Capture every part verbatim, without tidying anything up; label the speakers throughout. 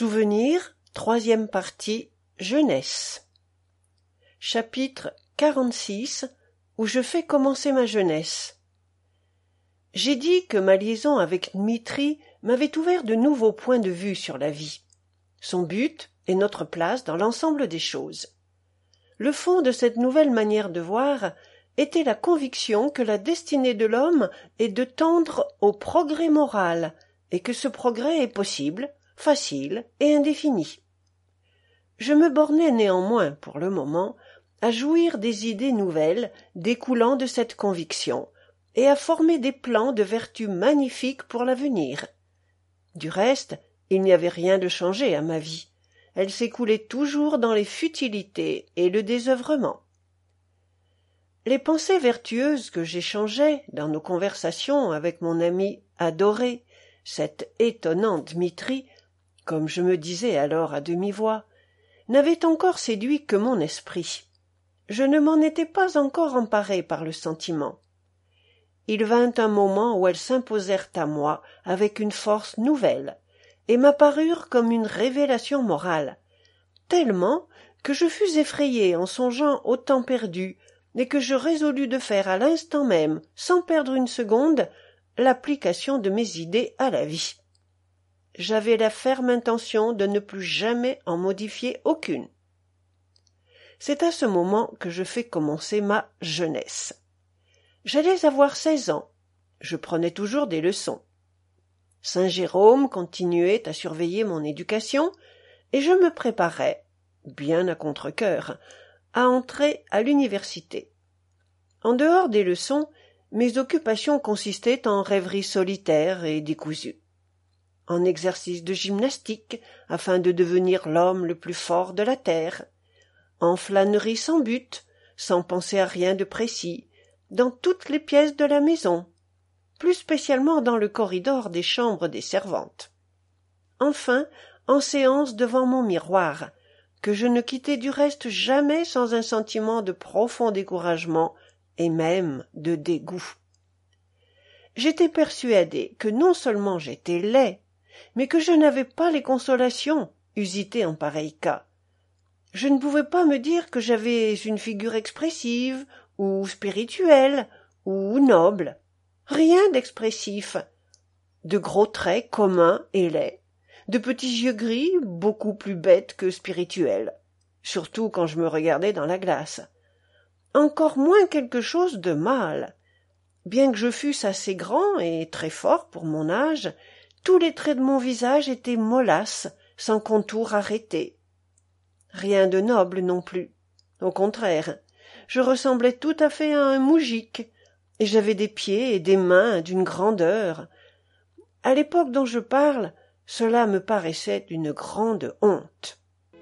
Speaker 1: Souvenirs, troisième partie, Jeunesse. Chapitre quarante-six, où je fais commencer ma jeunesse. J'ai dit que ma liaison avec Dmitri m'avait ouvert de nouveaux points de vue sur la vie, son but et notre place dans l'ensemble des choses. Le fond de cette nouvelle manière de voir était la conviction que la destinée de l'homme est de tendre au progrès moral, et que ce progrès est possible, facile et indéfini. Je me bornais néanmoins, pour le moment, à jouir des idées nouvelles découlant de cette conviction, et à former des plans de vertu magnifiques pour l'avenir. Du reste, il n'y avait rien de changé à ma vie. Elle s'écoulait toujours dans les futilités et le désœuvrement. Les pensées vertueuses que j'échangeais dans nos conversations avec mon ami adoré, cet étonnant Dmitri, comme je me disais alors à demi-voix, n'avaient encore séduit que mon esprit. Je ne m'en étais pas encore emparé par le sentiment. Il vint un moment où elles s'imposèrent à moi avec une force nouvelle, et m'apparurent comme une révélation morale, tellement que je fus effrayé en songeant au temps perdu, et que je résolus de faire à l'instant même, sans perdre une seconde, l'application de mes idées à la vie. J'avais la ferme intention de ne plus jamais en modifier aucune. C'est à ce moment que je fais commencer ma jeunesse. J'allais avoir seize ans. Je prenais toujours des leçons. Saint Jérôme continuait à surveiller mon éducation, et je me préparais, bien à contre-cœur, à entrer à l'université. En dehors des leçons, mes occupations consistaient en rêveries solitaires et décousues, en exercices de gymnastique afin de devenir l'homme le plus fort de la terre, en flâneries sans but, sans penser à rien de précis, dans toutes les pièces de la maison, plus spécialement dans le corridor des chambres des servantes. Enfin, en séance devant mon miroir, que je ne quittais du reste jamais sans un sentiment de profond découragement et même de dégoût. J'étais persuadé que non seulement j'étais laid, mais que je n'avais pas les consolations usitées en pareil cas. Je ne pouvais pas me dire que j'avais une figure expressive, ou spirituelle, ou noble. Rien d'expressif. De gros traits communs et laids, de petits yeux gris beaucoup plus bêtes que spirituels, surtout quand je me regardais dans la glace. Encore moins quelque chose de mâle. Bien que je fusse assez grand et très fort pour mon âge, tous les traits de mon visage étaient mollasses, sans contour arrêté. Rien de noble non plus. Au contraire, je ressemblais tout à fait à un moujik, et j'avais des pieds et des mains d'une grandeur. À l'époque dont je parle, cela me paraissait d'une grande honte.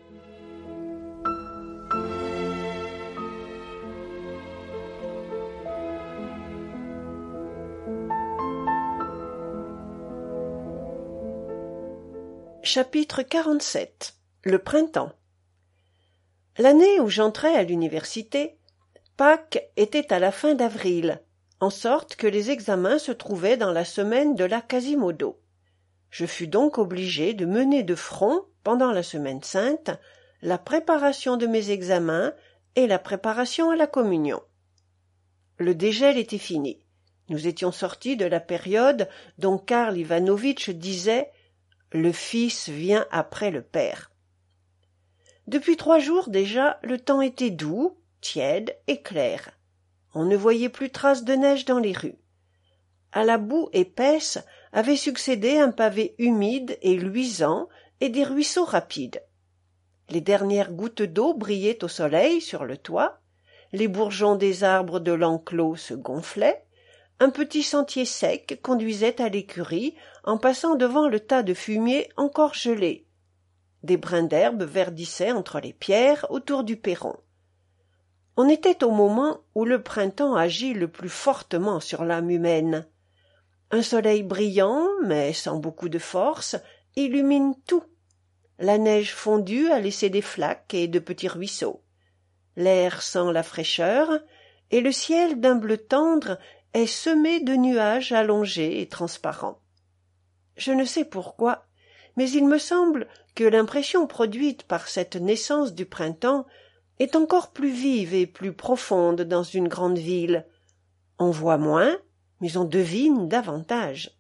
Speaker 1: Chapitre quarante-sept. Le printemps. L'année où j'entrai à l'université, Pâques était à la fin d'avril, en sorte que les examens se trouvaient dans la semaine de la Quasimodo. Je fus donc obligé de mener de front, pendant la semaine sainte, la préparation de mes examens et la préparation à la communion. Le dégel était fini. Nous étions sortis de la période dont Karl Ivanovitch disait « Le fils vient après le père ». Depuis trois jours déjà, le temps était doux, tiède et clair. On ne voyait plus trace de neige dans les rues. À la boue épaisse avait succédé un pavé humide et luisant et des ruisseaux rapides. Les dernières gouttes d'eau brillaient au soleil sur le toit, les bourgeons des arbres de l'enclos se gonflaient, un petit sentier sec conduisait à l'écurie en passant devant le tas de fumier encore gelé. Des brins d'herbe verdissaient entre les pierres autour du perron. On était au moment où le printemps agit le plus fortement sur l'âme humaine. Un soleil brillant, mais sans beaucoup de force, illumine tout. La neige fondue a laissé des flaques et de petits ruisseaux. L'air sent la fraîcheur, et le ciel d'un bleu tendre est semé de nuages allongés et transparents. Je ne sais pourquoi, mais il me semble que l'impression produite par cette naissance du printemps est encore plus vive et plus profonde dans une grande ville. On voit moins, mais on devine davantage.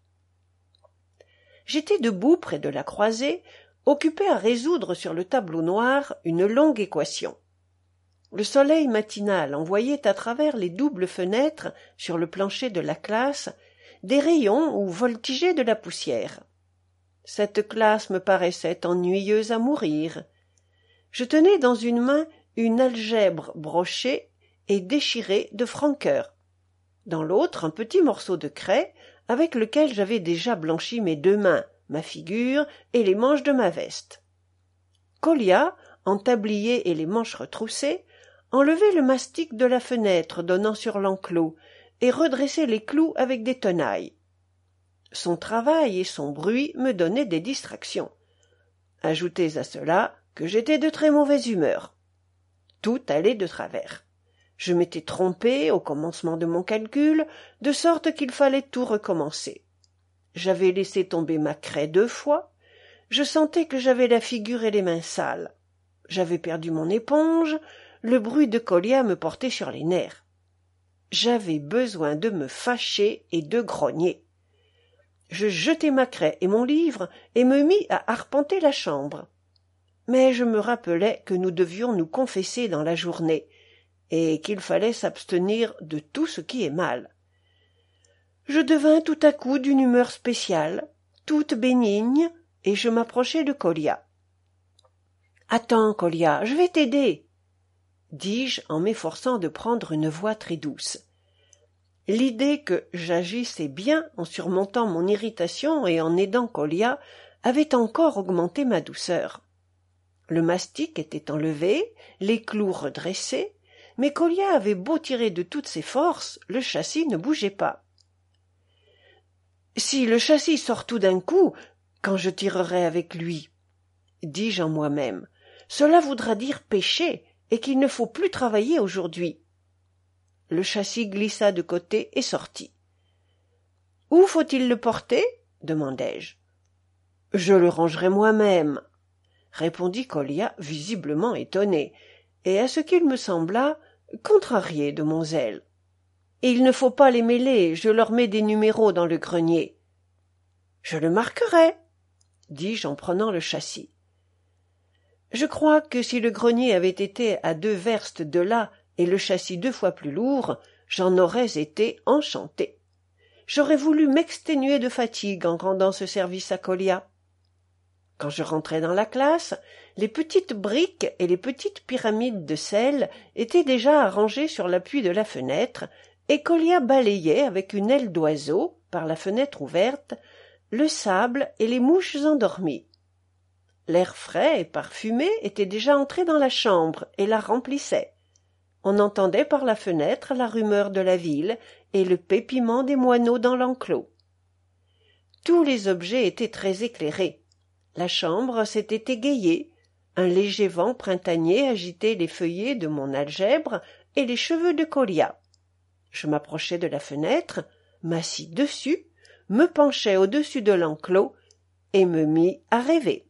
Speaker 1: J'étais debout près de la croisée, occupé à résoudre sur le tableau noir une longue équation. Le soleil matinal envoyait à travers les doubles fenêtres sur le plancher de la classe des rayons où voltigeait de la poussière. Cette classe me paraissait ennuyeuse à mourir. Je tenais dans une main une algèbre brochée et déchirée de Francoeur, dans l'autre un petit morceau de craie avec lequel j'avais déjà blanchi mes deux mains, ma figure et les manches de ma veste. Kolya, en tablier et les manches retroussées, enlevait le mastic de la fenêtre donnant sur l'enclos et redressait les clous avec des tenailles. Son travail et son bruit me donnaient des distractions. Ajoutez à cela que j'étais de très mauvaise humeur. Tout allait de travers. Je m'étais trompé au commencement de mon calcul, de sorte qu'il fallait tout recommencer. J'avais laissé tomber ma craie deux fois, je sentais que j'avais la figure et les mains sales. J'avais perdu mon éponge, le bruit de Kolya me portait sur les nerfs. J'avais besoin de me fâcher et de grogner. Je jetai ma craie et mon livre et me mis à arpenter la chambre. Mais je me rappelais que nous devions nous confesser dans la journée, et qu'il fallait s'abstenir de tout ce qui est mal. Je devins tout à coup d'une humeur spéciale, toute bénigne, et je m'approchai de Kolya. « Attends, Kolya, je vais t'aider !» dis-je en m'efforçant de prendre une voix très douce. L'idée que j'agissais bien en surmontant mon irritation et en aidant Kolya avait encore augmenté ma douceur. Le mastic était enlevé, les clous redressés, mais Kolya avait beau tirer de toutes ses forces, le châssis ne bougeait pas. « Si le châssis sort tout d'un coup, quand je tirerai avec lui, dis-je en moi-même, cela voudra dire pécher et qu'il ne faut plus travailler aujourd'hui. Le châssis glissa de côté et sortit. « Où faut-il le porter ?» demandai-je. « Je le rangerai moi-même, » répondit Kolya visiblement étonné, et à ce qu'il me sembla contrarié de mon zèle. « Il ne faut pas les mêler, je leur mets des numéros dans le grenier. »« Je le marquerai, » dis-je en prenant le châssis. Je crois que si le grenier avait été à deux verstes de là et le châssis deux fois plus lourd, j'en aurais été enchanté. J'aurais voulu m'exténuer de fatigue en rendant ce service à Kolya. Quand je rentrai dans la classe, les petites briques et les petites pyramides de sel étaient déjà arrangées sur l'appui de la fenêtre, et Kolya balayait avec une aile d'oiseau, par la fenêtre ouverte, le sable et les mouches endormies. L'air frais et parfumé était déjà entré dans la chambre et la remplissait. On entendait par la fenêtre la rumeur de la ville et le pépiment des moineaux dans l'enclos. Tous les objets étaient très éclairés. La chambre s'était égayée. Un léger vent printanier agitait les feuillets de mon algèbre et les cheveux de Kolya. Je m'approchai de la fenêtre, m'assis dessus, me penchai au-dessus de l'enclos et me mis à rêver.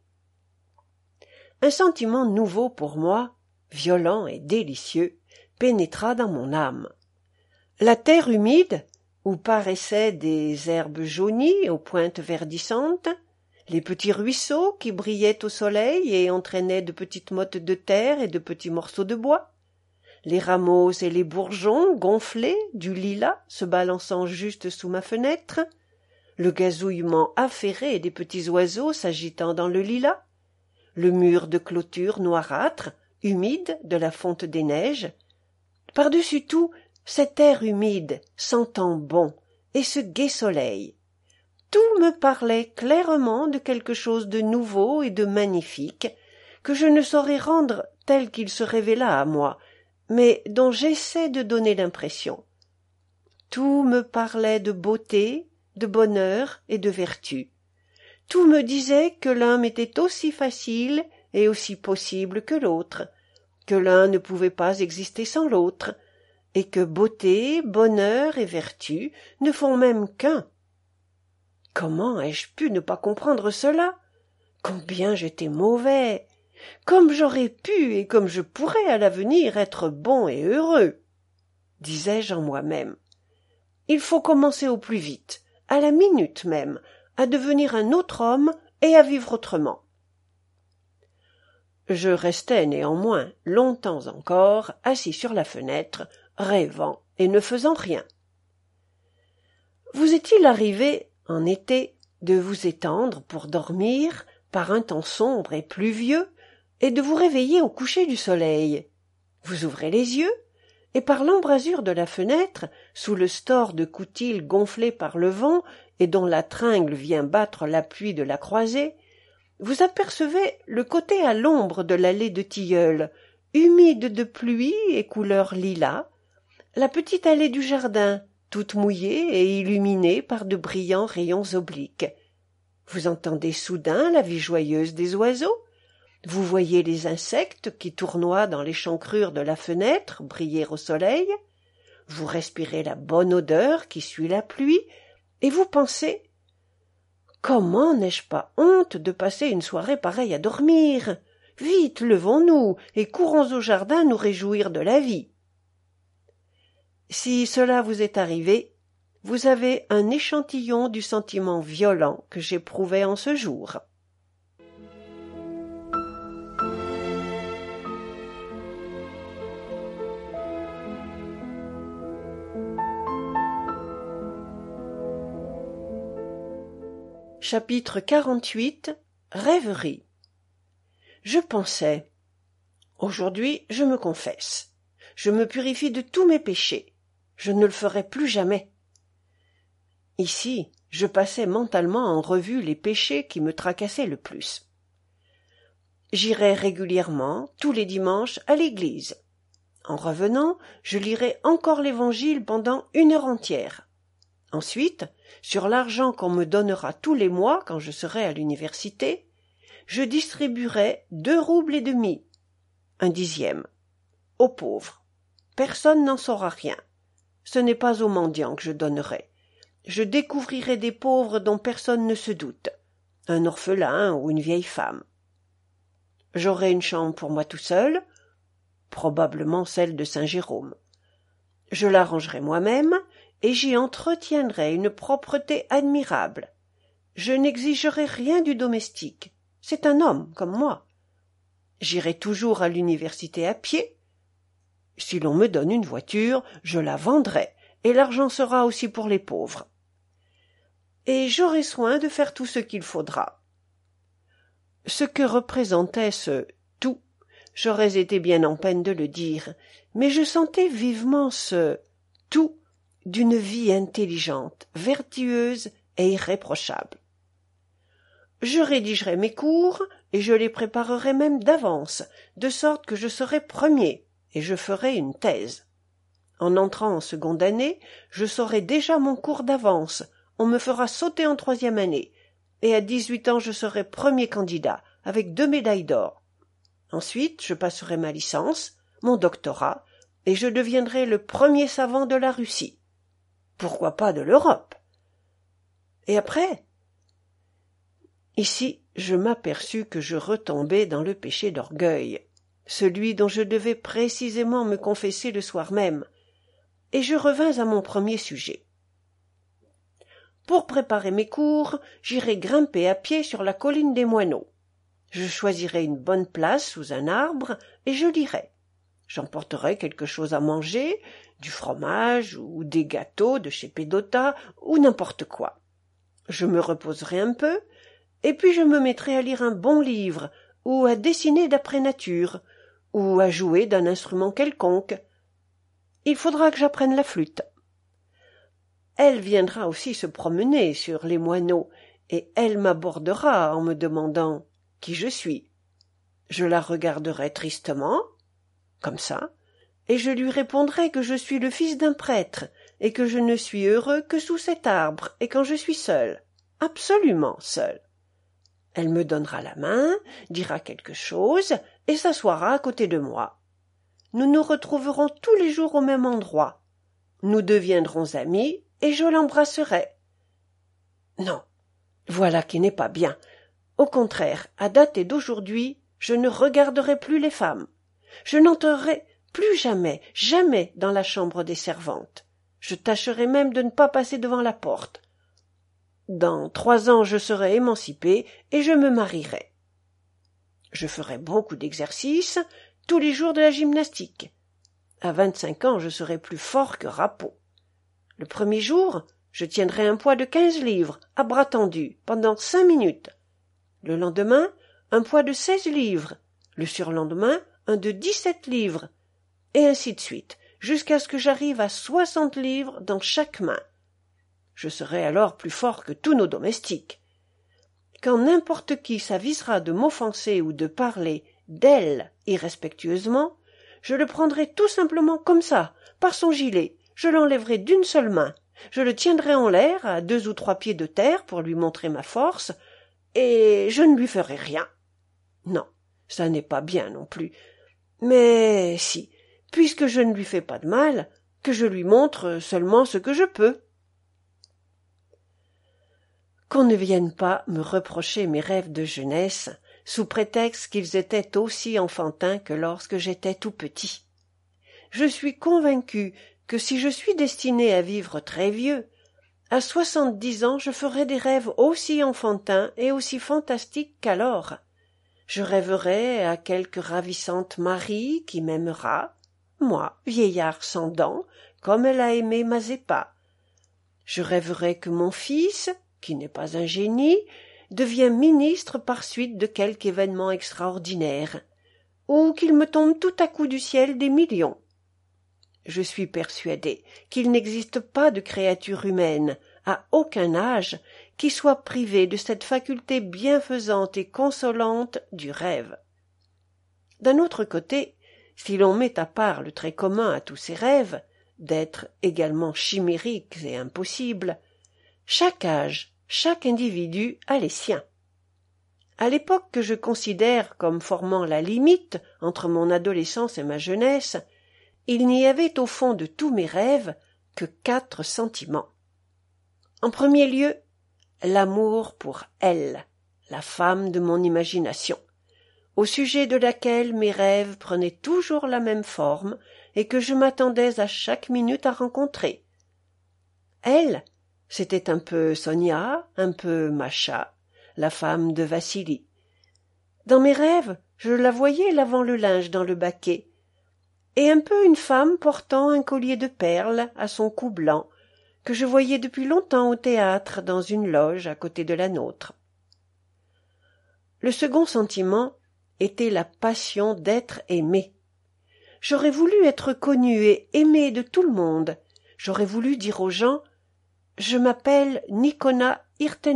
Speaker 1: Un sentiment nouveau pour moi, violent et délicieux, pénétra dans mon âme. La terre humide, où paraissaient des herbes jaunies aux pointes verdissantes, les petits ruisseaux qui brillaient au soleil et entraînaient de petites mottes de terre et de petits morceaux de bois, les rameaux et les bourgeons gonflés du lilas se balançant juste sous ma fenêtre, le gazouillement affairé des petits oiseaux s'agitant dans le lilas, le mur de clôture noirâtre, humide de la fonte des neiges, par-dessus tout cet air humide, sentant bon, et ce gai soleil. Tout me parlait clairement de quelque chose de nouveau et de magnifique, que je ne saurais rendre tel qu'il se révéla à moi, mais dont j'essaie de donner l'impression. Tout me parlait de beauté, de bonheur et de vertu. Tout me disait que l'un m'était aussi facile et aussi possible que l'autre, que l'un ne pouvait pas exister sans l'autre, et que beauté, bonheur et vertu ne font même qu'un. Comment ai-je pu ne pas comprendre cela? Combien j'étais mauvais! Comme j'aurais pu et comme je pourrais à l'avenir être bon et heureux! Disais-je en moi-même. Il faut commencer au plus vite, à la minute même, à devenir un autre homme et à vivre autrement. Je restais néanmoins longtemps encore assis sur la fenêtre, rêvant et ne faisant rien. Vous est-il arrivé, en été, de vous étendre pour dormir par un temps sombre et pluvieux et de vous réveiller au coucher du soleil? Vous ouvrez les yeux et par l'embrasure de la fenêtre, sous le store de coutil gonflé par le vent et dont la tringle vient battre l'appui de la croisée, vous apercevez le côté à l'ombre de l'allée de tilleuls, humide de pluie et couleur lilas, la petite allée du jardin, toute mouillée et illuminée par de brillants rayons obliques. Vous entendez soudain la vie joyeuse des oiseaux, vous voyez les insectes qui tournoient dans l'échancrure de la fenêtre briller au soleil, vous respirez la bonne odeur qui suit la pluie, et vous pensez « Comment n'ai-je pas honte de passer une soirée pareille à dormir? Vite, levons-nous et courons au jardin nous réjouir de la vie. » Si cela vous est arrivé, vous avez un échantillon du sentiment violent que j'éprouvais en ce jour. Chapitre quarante-huit. Rêverie. Je pensais. Aujourd'hui, je me confesse. Je me purifie de tous mes péchés. Je ne le ferai plus jamais. Ici, je passais mentalement en revue les péchés qui me tracassaient le plus. J'irai régulièrement, tous les dimanches, à l'église. En revenant, je lirai encore l'Évangile pendant une heure entière. Ensuite, sur l'argent qu'on me donnera tous les mois quand je serai à l'université, je distribuerai deux roubles et demi, un dixième, aux pauvres. Personne n'en saura rien. Ce n'est pas aux mendiants que je donnerai. Je découvrirai des pauvres dont personne ne se doute, un orphelin ou une vieille femme. J'aurai une chambre pour moi tout seul, probablement celle de Saint Jérôme. Je l'arrangerai moi-même, et j'y entretiendrai une propreté admirable. Je n'exigerai rien du domestique. C'est un homme, comme moi. J'irai toujours à l'université à pied. Si l'on me donne une voiture, je la vendrai, et l'argent sera aussi pour les pauvres. Et j'aurai soin de faire tout ce qu'il faudra. Ce que représentait ce « tout », j'aurais été bien en peine de le dire, mais je sentais vivement ce « tout » d'une vie intelligente, vertueuse et irréprochable. Je rédigerai mes cours, et je les préparerai même d'avance, de sorte que je serai premier, et je ferai une thèse. En entrant en seconde année, je saurai déjà mon cours d'avance, on me fera sauter en troisième année, et à dix-huit ans je serai premier candidat, avec deux médailles d'or. Ensuite, je passerai ma licence, mon doctorat, et je deviendrai le premier savant de la Russie. Pourquoi pas de l'Europe? Et après? Ici, je m'aperçus que je retombais dans le péché d'orgueil, celui dont je devais précisément me confesser le soir même, et je revins à mon premier sujet. Pour préparer mes cours, j'irai grimper à pied sur la colline des Moineaux. Je choisirai une bonne place sous un arbre et je lirai. J'emporterai quelque chose à manger, du fromage ou des gâteaux de chez Pédota ou n'importe quoi. Je me reposerai un peu, et puis je me mettrai à lire un bon livre, ou à dessiner d'après nature, ou à jouer d'un instrument quelconque. Il faudra que j'apprenne la flûte. Elle viendra aussi se promener sur les moineaux, et elle m'abordera en me demandant qui je suis. Je la regarderai tristement, comme ça, et je lui répondrai que je suis le fils d'un prêtre, et que je ne suis heureux que sous cet arbre, et quand je suis seul, absolument seul. Elle me donnera la main, dira quelque chose, et s'assoira à côté de moi. Nous nous retrouverons tous les jours au même endroit. Nous deviendrons amis, et je l'embrasserai. Non, voilà qui n'est pas bien. Au contraire, à dater d'aujourd'hui, je ne regarderai plus les femmes. Je n'entrerai plus jamais, jamais dans la chambre des servantes. Je tâcherai même de ne pas passer devant la porte. Dans trois ans, je serai émancipé et je me marierai. Je ferai beaucoup d'exercices, tous les jours de la gymnastique. À vingt-cinq ans, je serai plus fort que Rapot. Le premier jour, je tiendrai un poids de quinze livres, à bras tendus, pendant cinq minutes. Le lendemain, un poids de seize livres. Le surlendemain, un de dix-sept livres. Et ainsi de suite, jusqu'à ce que j'arrive à soixante livres dans chaque main. Je serai alors plus fort que tous nos domestiques. Quand n'importe qui s'avisera de m'offenser ou de parler d'elle irrespectueusement, je le prendrai tout simplement comme ça, par son gilet, je l'enlèverai d'une seule main, je le tiendrai en l'air à deux ou trois pieds de terre pour lui montrer ma force, et je ne lui ferai rien. Non, ça n'est pas bien non plus. Mais si, puisque je ne lui fais pas de mal, que je lui montre seulement ce que je peux. Qu'on ne vienne pas me reprocher mes rêves de jeunesse, sous prétexte qu'ils étaient aussi enfantins que lorsque j'étais tout petit. Je suis convaincu que si je suis destiné à vivre très vieux, à soixante-dix ans je ferai des rêves aussi enfantins et aussi fantastiques qu'alors. Je rêverai à quelque ravissante Marie qui m'aimera, moi, vieillard sans dents, comme elle a aimé Mazeppa. Je rêverai que mon fils, qui n'est pas un génie, devient ministre par suite de quelque événement extraordinaire, ou qu'il me tombe tout à coup du ciel des millions. Je suis persuadé qu'il n'existe pas de créature humaine, à aucun âge, qui soit privée de cette faculté bienfaisante et consolante du rêve. D'un autre côté, si l'on met à part le trait commun à tous ces rêves, d'être également chimériques et impossibles, chaque âge, chaque individu a les siens. À l'époque que je considère comme formant la limite entre mon adolescence et ma jeunesse, il n'y avait au fond de tous mes rêves que quatre sentiments. En premier lieu, l'amour pour elle, la femme de mon imagination, au sujet de laquelle mes rêves prenaient toujours la même forme et que je m'attendais à chaque minute à rencontrer. Elle, c'était un peu Sonia, un peu Macha, la femme de Vassili. Dans mes rêves, je la voyais lavant le linge dans le baquet, et un peu une femme portant un collier de perles à son cou blanc, que je voyais depuis longtemps au théâtre dans une loge à côté de la nôtre. Le second sentiment était la passion d'être aimé. J'aurais voulu être connu et aimé de tout le monde. J'aurais voulu dire aux gens « Je m'appelle Nikona Irtenev »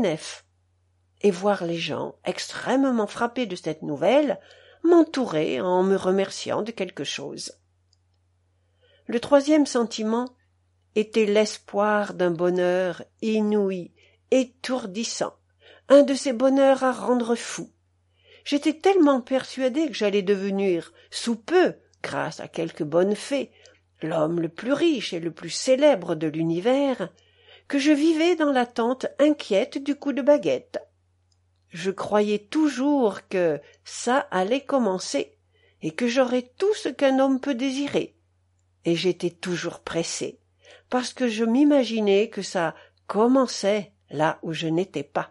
Speaker 1: et voir les gens, extrêmement frappés de cette nouvelle, m'entourer en me remerciant de quelque chose. Le troisième sentiment était l'espoir d'un bonheur inouï, étourdissant, un de ces bonheurs à rendre fou. J'étais tellement persuadé que j'allais devenir, sous peu, grâce à quelque bonne fée, l'homme le plus riche et le plus célèbre de l'univers, que je vivais dans l'attente inquiète du coup de baguette. Je croyais toujours que ça allait commencer, et que j'aurais tout ce qu'un homme peut désirer, et j'étais toujours pressé, parce que je m'imaginais que ça commençait là où je n'étais pas.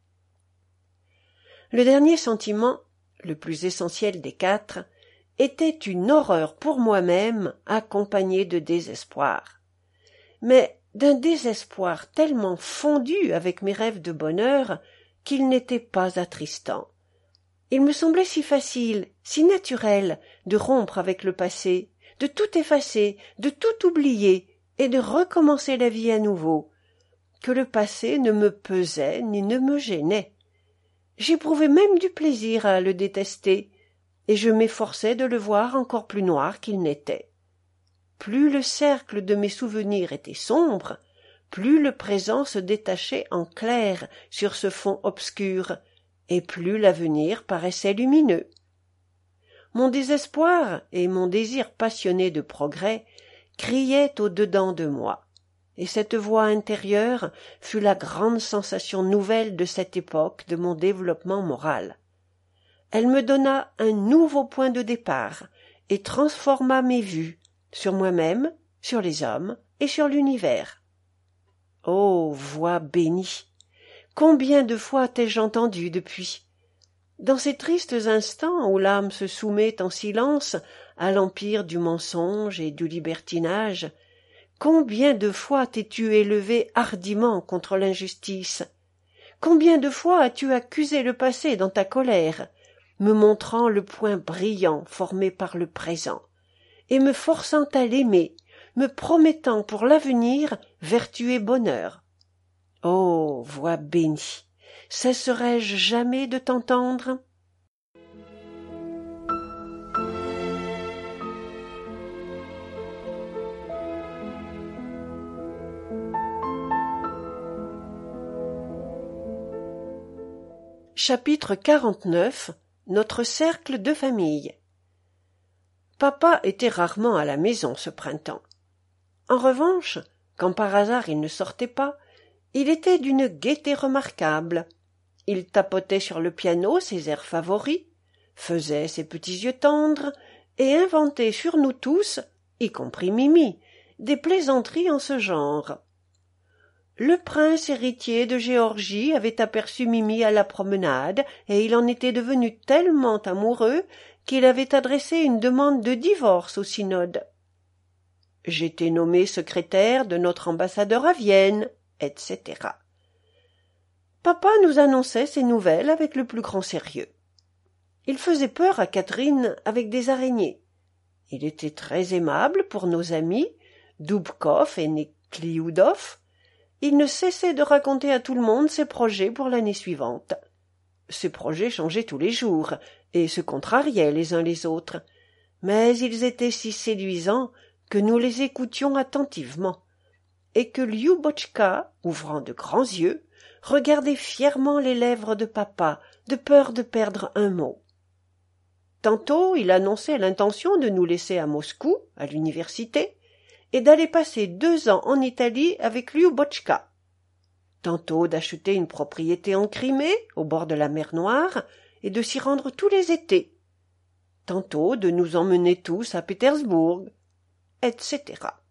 Speaker 1: Le dernier sentiment, le plus essentiel des quatre, était une horreur pour moi-même accompagnée de désespoir. Mais d'un désespoir tellement fondu avec mes rêves de bonheur qu'il n'était pas attristant. Il me semblait si facile, si naturel de rompre avec le passé, de tout effacer, de tout oublier et de recommencer la vie à nouveau, que le passé ne me pesait ni ne me gênait. J'éprouvais même du plaisir à le détester, et je m'efforçais de le voir encore plus noir qu'il n'était. Plus le cercle de mes souvenirs était sombre, plus le présent se détachait en clair sur ce fond obscur, et plus l'avenir paraissait lumineux. Mon désespoir et mon désir passionné de progrès criaient au-dedans de moi, et cette voix intérieure fut la grande sensation nouvelle de cette époque de mon développement moral. Elle me donna un nouveau point de départ et transforma mes vues sur moi-même, sur les hommes et sur l'univers. Ô voix bénie! Combien de fois t'ai-je entendu depuis? Dans ces tristes instants où l'âme se soumet en silence à l'empire du mensonge et du libertinage, combien de fois t'es-tu élevé hardiment contre l'injustice? Combien de fois as-tu accusé le passé dans ta colère, me montrant le point brillant formé par le présent, et me forçant à l'aimer, me promettant pour l'avenir vertu et bonheur? Ô voix bénie! Cesserai-je jamais de t'entendre? Chapitre quarante-neuf. Notre cercle de famille. Papa était rarement à la maison ce printemps. En revanche, quand par hasard il ne sortait pas, il était d'une gaieté remarquable. Il tapotait sur le piano ses airs favoris, faisait ses petits yeux tendres et inventait sur nous tous, y compris Mimi, des plaisanteries en ce genre. Le prince héritier de Géorgie avait aperçu Mimi à la promenade et il en était devenu tellement amoureux qu'il avait adressé une demande de divorce au synode. J'étais nommé secrétaire de notre ambassadeur à Vienne, et cetera. Papa nous annonçait ces nouvelles avec le plus grand sérieux. Il faisait peur à Catherine avec des araignées. Il était très aimable pour nos amis, Doubkov et Neklioudov. Il ne cessait de raconter à tout le monde ses projets pour l'année suivante. Ces projets changeaient tous les jours et se contrariaient les uns les autres, mais ils étaient si séduisants que nous les écoutions attentivement, et que Lyubotchka, ouvrant de grands yeux, regardait fièrement les lèvres de papa, de peur de perdre un mot. Tantôt il annonçait l'intention de nous laisser à Moscou, à l'université, et d'aller passer deux ans en Italie avec Lyubotchka. Tantôt d'acheter une propriété en Crimée, au bord de la mer Noire, et de s'y rendre tous les étés. Tantôt de nous emmener tous à Pétersbourg, et cetera.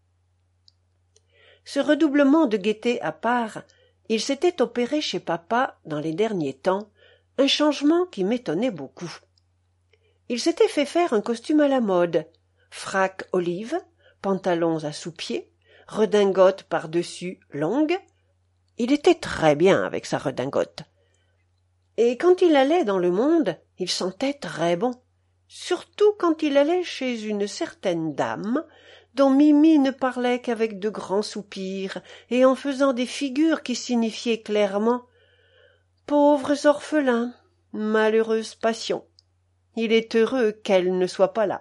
Speaker 1: Ce redoublement de gaieté à part, il s'était opéré chez papa, dans les derniers temps, un changement qui m'étonnait beaucoup. Il s'était fait faire un costume à la mode, frac olive, pantalons à sous-pieds, redingote par-dessus longue. Il était très bien avec sa redingote. Et quand il allait dans le monde, il sentait très bon, surtout quand il allait chez une certaine dame, dont Mimi ne parlait qu'avec de grands soupirs et en faisant des figures qui signifiaient clairement « Pauvres orphelins, malheureuse passion, il est heureux qu'elle ne soit pas là. »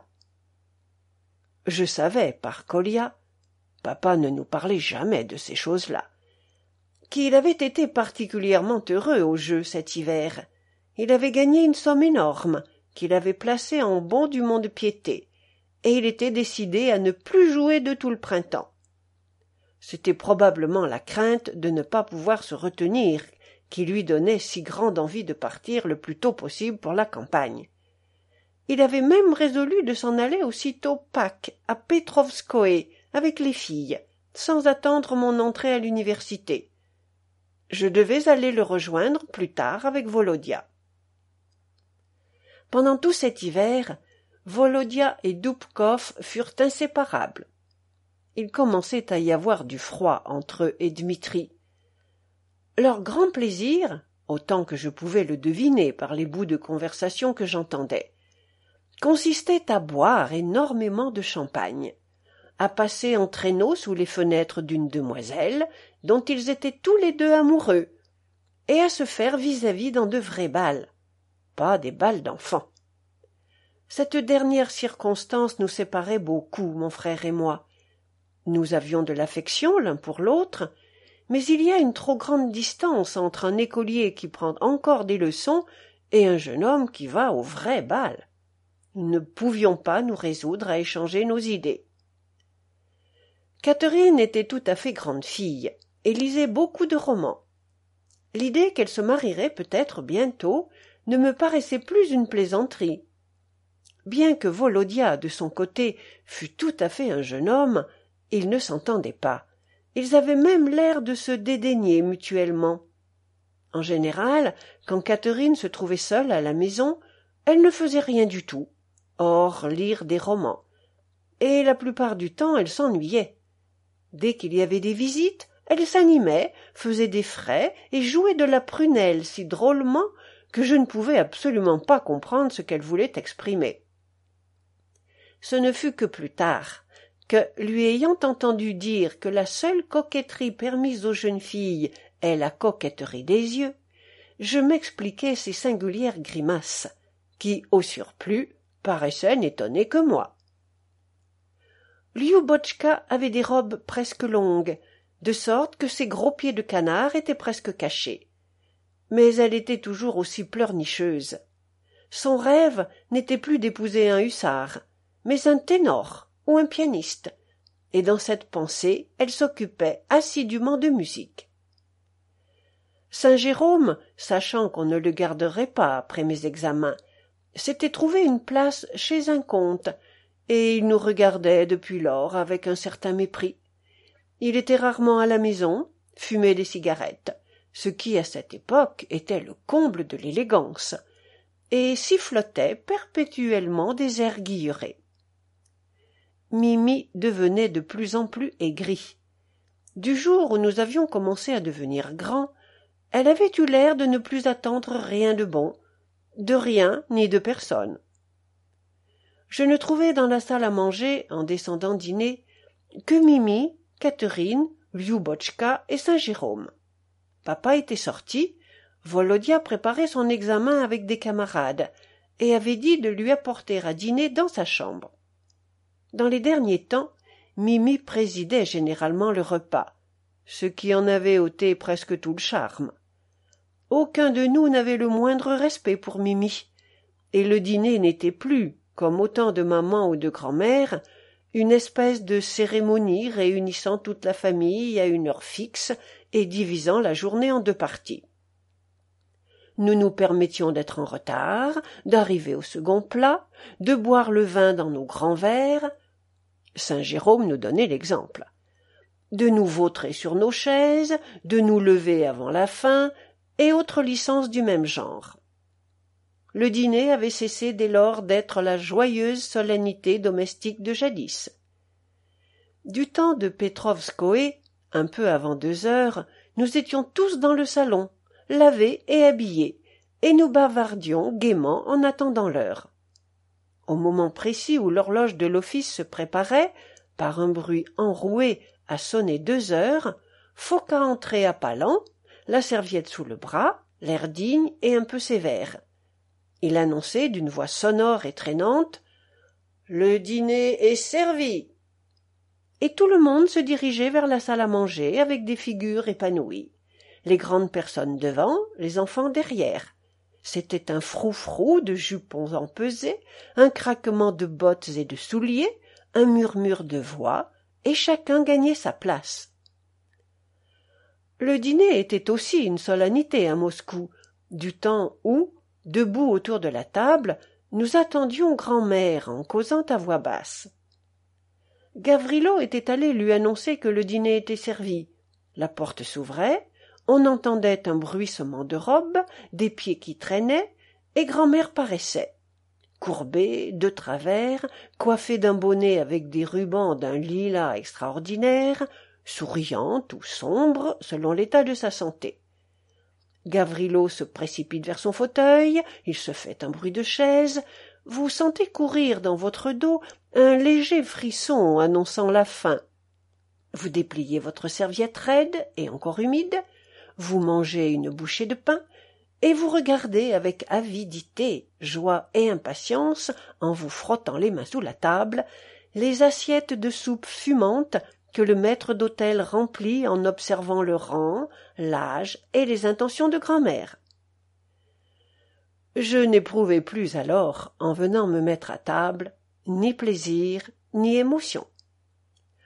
Speaker 1: Je savais, par Kolia, papa ne nous parlait jamais de ces choses-là, qu'il avait été particulièrement heureux au jeu cet hiver. Il avait gagné une somme énorme, qu'il avait placée en bon du mont-de-piété, et il était décidé à ne plus jouer de tout le printemps. C'était probablement la crainte de ne pas pouvoir se retenir qui lui donnait si grande envie de partir le plus tôt possible pour la campagne. Il avait même résolu de s'en aller aussitôt Pâques, à Petrovskoé, avec les filles, sans attendre mon entrée à l'université. Je devais aller le rejoindre plus tard avec Volodia. Pendant tout cet hiver, Volodia et Doubkov furent inséparables. Il commençait à y avoir du froid entre eux et Dmitri. Leur grand plaisir, autant que je pouvais le deviner par les bouts de conversation que j'entendais, consistait à boire énormément de champagne, à passer en traîneau sous les fenêtres d'une demoiselle dont ils étaient tous les deux amoureux, et à se faire vis-à-vis dans de vrais bals, pas des bals d'enfants. Cette dernière circonstance nous séparait beaucoup, mon frère et moi. Nous avions de l'affection l'un pour l'autre, mais il y a une trop grande distance entre un écolier qui prend encore des leçons et un jeune homme qui va au vrai bal. Nous ne pouvions pas nous résoudre à échanger nos idées. Catherine était tout à fait grande fille et lisait beaucoup de romans. L'idée qu'elle se marierait peut-être bientôt ne me paraissait plus une plaisanterie. Bien que Volodya, de son côté, fût tout à fait un jeune homme, ils ne s'entendaient pas. Ils avaient même l'air de se dédaigner mutuellement. En général, quand Catherine se trouvait seule à la maison, elle ne faisait rien du tout, hors lire des romans. Et la plupart du temps, elle s'ennuyait. Dès qu'il y avait des visites, elle s'animait, faisait des frais et jouait de la prunelle si drôlement que je ne pouvais absolument pas comprendre ce qu'elle voulait exprimer. Ce ne fut que plus tard, que, lui ayant entendu dire que la seule coquetterie permise aux jeunes filles est la coquetterie des yeux, je m'expliquai ces singulières grimaces, qui, au surplus, paraissaient n'étonner que moi. Lyubotchka avait des robes presque longues, de sorte que ses gros pieds de canard étaient presque cachés. Mais elle était toujours aussi pleurnicheuse. Son rêve n'était plus d'épouser un hussard, mais un ténor ou un pianiste, et dans cette pensée elle s'occupait assidûment de musique. Saint Jérôme, sachant qu'on ne le garderait pas après mes examens, s'était trouvé une place chez un comte, et il nous regardait depuis lors avec un certain mépris. Il était rarement à la maison, fumait des cigarettes, ce qui à cette époque était le comble de l'élégance, et sifflotait perpétuellement des airs guillerets. Mimi devenait de plus en plus aigrie. Du jour où nous avions commencé à devenir grands, elle avait eu l'air de ne plus attendre rien de bon, de rien ni de personne. Je ne trouvai dans la salle à manger, en descendant dîner, que Mimi, Catherine, Lyubotchka et Saint Jérôme. Papa était sorti, Volodya préparait son examen avec des camarades, et avait dit de lui apporter à dîner dans sa chambre. Dans les derniers temps, Mimi présidait généralement le repas, ce qui en avait ôté presque tout le charme. Aucun de nous n'avait le moindre respect pour Mimi, et le dîner n'était plus, comme au temps de maman ou de grand-mère, une espèce de cérémonie réunissant toute la famille à une heure fixe et divisant la journée en deux parties. Nous nous permettions d'être en retard, d'arriver au second plat, de boire le vin dans nos grands verres. Saint Jérôme nous donnait l'exemple. De nous vautrer sur nos chaises, de nous lever avant la fin, et autres licences du même genre. Le dîner avait cessé dès lors d'être la joyeuse solennité domestique de jadis. Du temps de Petrovskoé, un peu avant deux heures, nous étions tous dans le salon, lavés et habillés, et nous bavardions gaiement en attendant l'heure. Au moment précis où l'horloge de l'office se préparait, par un bruit enroué, à sonner deux heures, Foka entrait à pas lents, la serviette sous le bras, l'air digne et un peu sévère. Il annonçait d'une voix sonore et traînante « Le dîner est servi !» Et tout le monde se dirigeait vers la salle à manger avec des figures épanouies. Les grandes personnes devant, les enfants derrière. C'était un frou-frou de jupons empesés, un craquement de bottes et de souliers, un murmure de voix, et chacun gagnait sa place. Le dîner était aussi une solennité à Moscou, du temps où, debout autour de la table, nous attendions grand-mère en causant à voix basse. Gavrilo était allé lui annoncer que le dîner était servi. La porte s'ouvrait, on entendait un bruissement de robe, des pieds qui traînaient, et grand-mère paraissait. Courbée, de travers, coiffée d'un bonnet avec des rubans d'un lilas extraordinaire, souriante ou sombre selon l'état de sa santé. Gavrilo se précipite vers son fauteuil, il se fait un bruit de chaise, vous sentez courir dans votre dos un léger frisson annonçant la faim. Vous dépliez votre serviette raide et encore humide, vous mangez une bouchée de pain, et vous regardez avec avidité, joie et impatience, en vous frottant les mains sous la table, les assiettes de soupe fumante que le maître d'hôtel remplit en observant le rang, l'âge et les intentions de grand-mère. Je n'éprouvais plus alors, en venant me mettre à table, ni plaisir, ni émotion.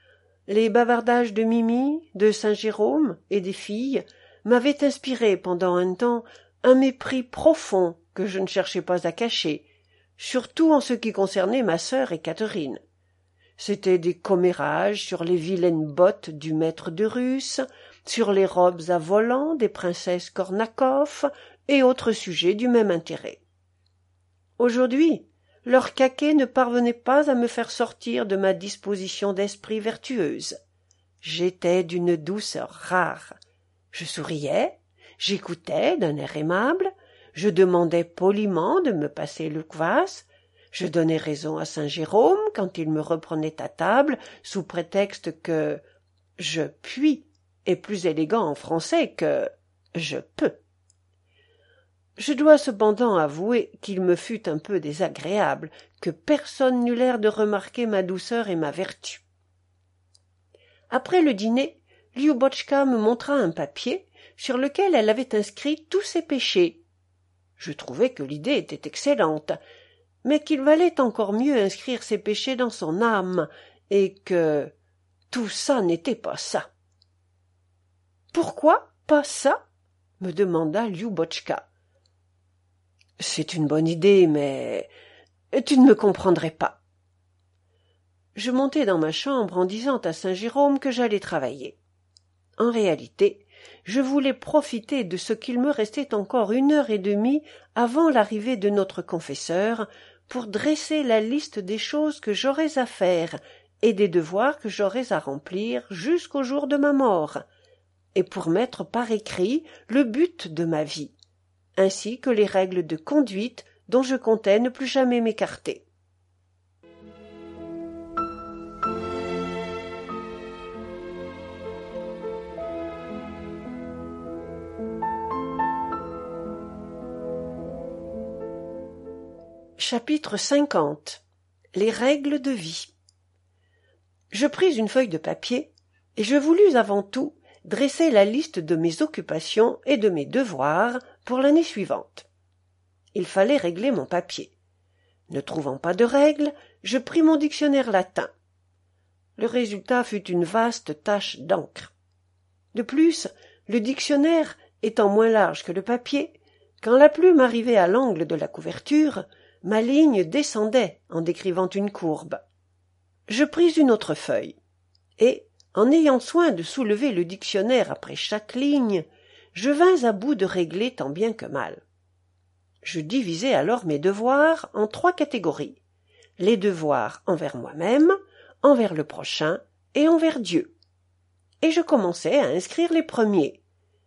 Speaker 1: Les bavardages de Mimi, de Saint-Jérôme et des filles m'avaient inspiré pendant un temps un mépris profond que je ne cherchais pas à cacher, surtout en ce qui concernait ma sœur et Catherine. C'étaient des commérages sur les vilaines bottes du maître de Russe, sur les robes à volants des princesses Kornakoff et autres sujets du même intérêt. Aujourd'hui, leur caquet ne parvenait pas à me faire sortir de ma disposition d'esprit vertueuse. J'étais d'une douceur rare. Je souriais, j'écoutais d'un air aimable, je demandais poliment de me passer le kvass, je donnais raison à Saint Jérôme quand il me reprenait à table sous prétexte que « je puis » est plus élégant en français que « je peux ». Je dois cependant avouer qu'il me fut un peu désagréable que personne n'eût l'air de remarquer ma douceur et ma vertu. Après le dîner, Lyubotchka me montra un papier sur lequel elle avait inscrit tous ses péchés. Je trouvai que l'idée était excellente, mais qu'il valait encore mieux inscrire ses péchés dans son âme, et que tout ça n'était pas ça. « Pourquoi pas ça ?» me demanda Lyubotchka. « C'est une bonne idée, mais tu ne me comprendrais pas. » Je montai dans ma chambre en disant à Saint Jérôme que j'allais travailler. En réalité, je voulais profiter de ce qu'il me restait encore une heure et demie avant l'arrivée de notre confesseur pour dresser la liste des choses que j'aurais à faire et des devoirs que j'aurais à remplir jusqu'au jour de ma mort, et pour mettre par écrit le but de ma vie, ainsi que les règles de conduite dont je comptais ne plus jamais m'écarter. Chapitre cinquante. Les règles de vie. Je pris une feuille de papier et je voulus avant tout dresser la liste de mes occupations et de mes devoirs pour l'année suivante. Il fallait régler mon papier. Ne trouvant pas de règles, je pris mon dictionnaire latin. Le résultat fut une vaste tache d'encre. De plus, le dictionnaire étant moins large que le papier, quand la plume arrivait à l'angle de la couverture, ma ligne descendait en décrivant une courbe. Je pris une autre feuille, et, en ayant soin de soulever le dictionnaire après chaque ligne, je vins à bout de régler tant bien que mal. Je divisai alors mes devoirs en trois catégories: les devoirs envers moi-même, envers le prochain et envers Dieu. Et je commençai à inscrire les premiers.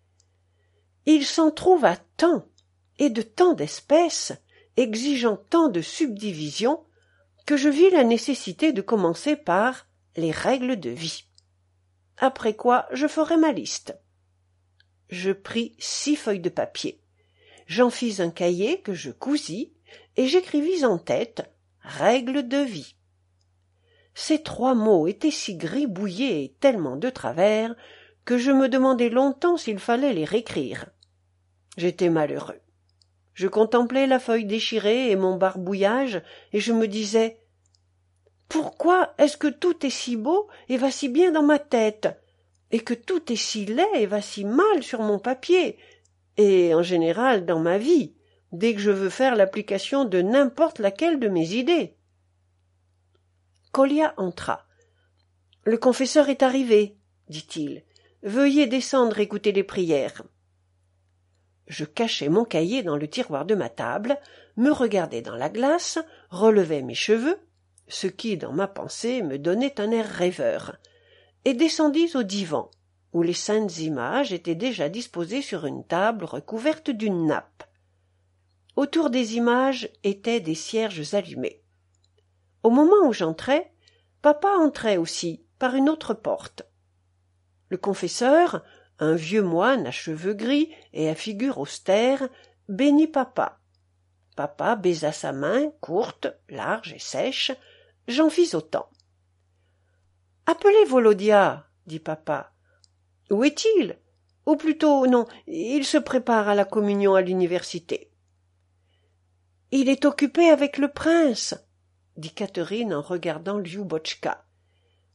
Speaker 1: Il s'en trouva tant, et de tant d'espèces, exigeant tant de subdivisions, que je vis la nécessité de commencer par les règles de vie. Après quoi je ferai ma liste. Je pris six feuilles de papier. J'en fis un cahier que je cousis, et j'écrivis en tête « règles de vie ». Ces trois mots étaient si gribouillés et tellement de travers que je me demandai longtemps s'il fallait les réécrire. J'étais malheureux. Je contemplais la feuille déchirée et mon barbouillage, et je me disais « Pourquoi est-ce que tout est si beau et va si bien dans ma tête, et que tout est si laid et va si mal sur mon papier, et en général dans ma vie, dès que je veux faire l'application de n'importe laquelle de mes idées ?» Kolya entra. « Le confesseur est arrivé, dit-il. Veuillez descendre écouter les prières. » Je cachai mon cahier dans le tiroir de ma table, me regardai dans la glace, relevai mes cheveux, ce qui, dans ma pensée, me donnait un air rêveur, et descendis au divan, où les saintes images étaient déjà disposées sur une table recouverte d'une nappe. Autour des images étaient des cierges allumés. Au moment où j'entrais, papa entrait aussi, par une autre porte. Le confesseur, un vieux moine à cheveux gris et à figure austère, bénit papa. Papa baisa sa main, courte, large et sèche. J'en fis autant. « Appelez Volodya, dit papa. « Où est-il ? Ou plutôt, non, il se prépare à la communion à l'université. »« Il est occupé avec le prince, dit Catherine en regardant Lyubotchka.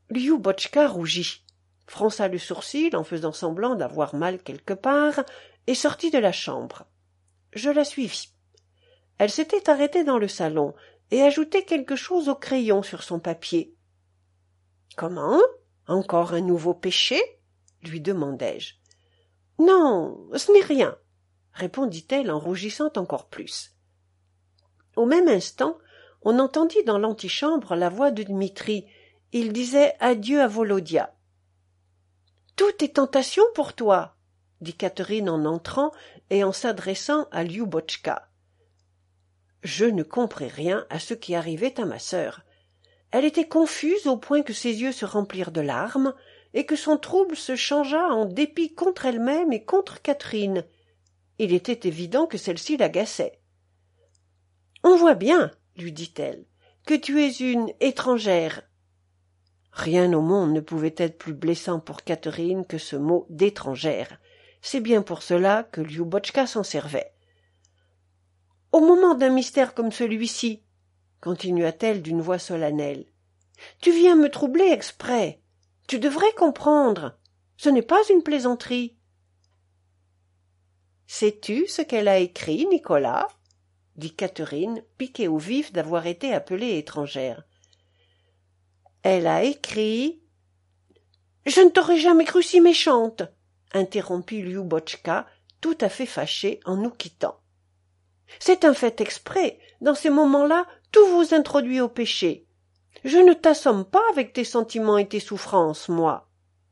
Speaker 1: Lyubotchka rougit, fronça le sourcil en faisant semblant d'avoir mal quelque part, et sortit de la chambre. Je la suivis. Elle s'était arrêtée dans le salon et ajoutait quelque chose au crayon sur son papier. « Comment? Encore un nouveau péché ?» lui demandai-je. « Non, ce n'est rien, » répondit-elle en rougissant encore plus. Au même instant, on entendit dans l'antichambre la voix de Dmitri. Il disait adieu à Volodya. « Tout est tentation pour toi, » dit Catherine en entrant et en s'adressant à Lyubotchka. Je ne compris rien à ce qui arrivait à ma sœur. Elle était confuse au point que ses yeux se remplirent de larmes et que son trouble se changea en dépit contre elle-même et contre Catherine. Il était évident que celle-ci l'agaçait. « On voit bien, » lui dit-elle, « que tu es une étrangère. » Rien au monde ne pouvait être plus blessant pour Catherine que ce mot d'étrangère. C'est bien pour cela que Lyubotchka s'en servait. « Au moment d'un mystère comme celui-ci, » continua-t-elle d'une voix solennelle, « tu viens me troubler exprès. Tu devrais comprendre. Ce n'est pas une plaisanterie. »« Sais-tu ce qu'elle a écrit, Nicolas ?» dit Catherine, piquée au vif d'avoir été appelée étrangère. « Elle a écrit... »« Je ne t'aurais jamais cru si méchante !» interrompit Lyubotchka, tout à fait fâchée en nous quittant. « C'est un fait exprès. Dans ces moments-là, tout vous introduit au péché. Je ne t'assomme pas avec tes sentiments et tes souffrances, moi. »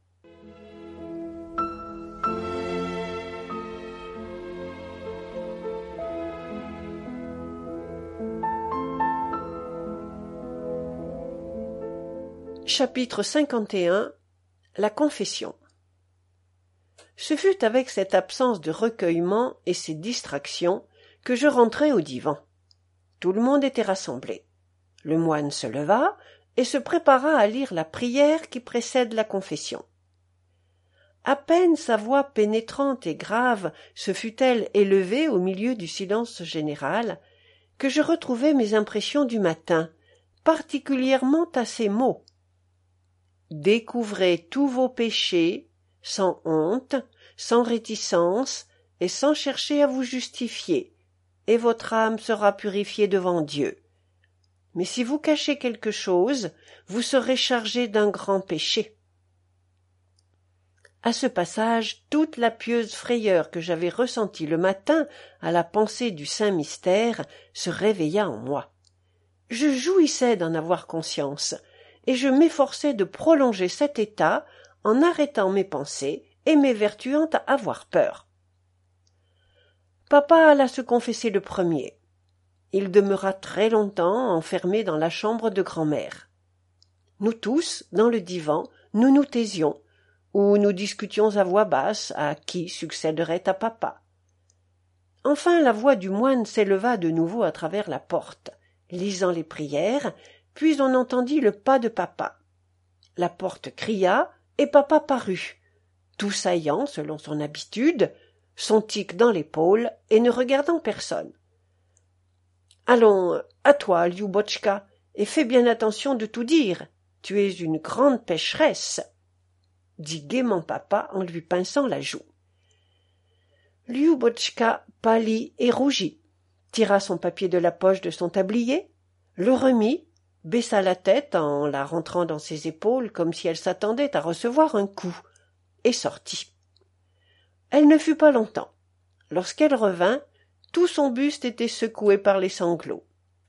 Speaker 1: Chapitre cinquante et un. La confession. Ce fut avec cette absence de recueillement et ces distractions que je rentrai au divan. Tout le monde était rassemblé. Le moine se leva et se prépara à lire la prière qui précède la confession. À peine sa voix pénétrante et grave se fut-elle élevée au milieu du silence général que je retrouvai mes impressions du matin, particulièrement à ces mots. « Découvrez tous vos péchés, sans honte, sans réticence et sans chercher à vous justifier, et votre âme sera purifiée devant Dieu. Mais si vous cachez quelque chose, vous serez chargé d'un grand péché. » À ce passage, toute la pieuse frayeur que j'avais ressentie le matin à la pensée du saint mystère se réveilla en moi. Je jouissais d'en avoir conscience, et je m'efforçais de prolonger cet état en arrêtant mes pensées et m'évertuant à avoir peur. Papa alla se confesser le premier. Il demeura très longtemps enfermé dans la chambre de grand-mère. Nous tous, dans le divan, nous nous taisions, ou nous discutions à voix basse à qui succéderait à papa. Enfin la voix du moine s'éleva de nouveau à travers la porte, lisant les prières, puis on entendit le pas de papa. La porte cria, et papa parut, tout saillant selon son habitude, son tic dans l'épaule et ne regardant personne. « Allons, à toi, Lyubotchka, et fais bien attention de tout dire. Tu es une grande pécheresse, » dit gaiement papa en lui pinçant la joue. Lyubotchka pâlit et rougit, tira son papier de la poche de son tablier, le remit, baissa la tête en la rentrant dans ses épaules comme si elle s'attendait à recevoir un coup, et sortit. Elle ne fut pas longtemps. Lorsqu'elle revint, tout son buste était secoué par les sanglots.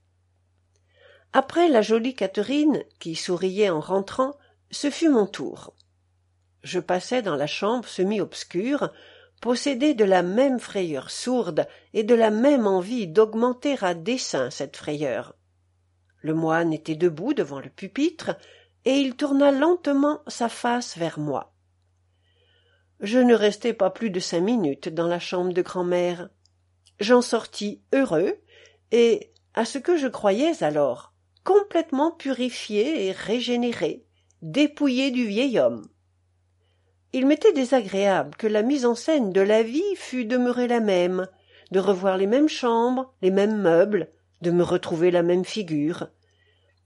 Speaker 1: Après la jolie Catherine, qui souriait en rentrant, ce fut mon tour. Je passai dans la chambre semi-obscure, possédé de la même frayeur sourde et de la même envie d'augmenter à dessein cette frayeur. Le moine était debout devant le pupitre, et il tourna lentement sa face vers moi. Je ne restai pas plus de cinq minutes dans la chambre de grand-mère. J'en sortis heureux, et, à ce que je croyais alors, complètement purifié et régénéré, dépouillé du vieil homme. Il m'était désagréable que la mise en scène de la vie fût demeurée la même, de revoir les mêmes chambres, les mêmes meubles, de me retrouver la même figure.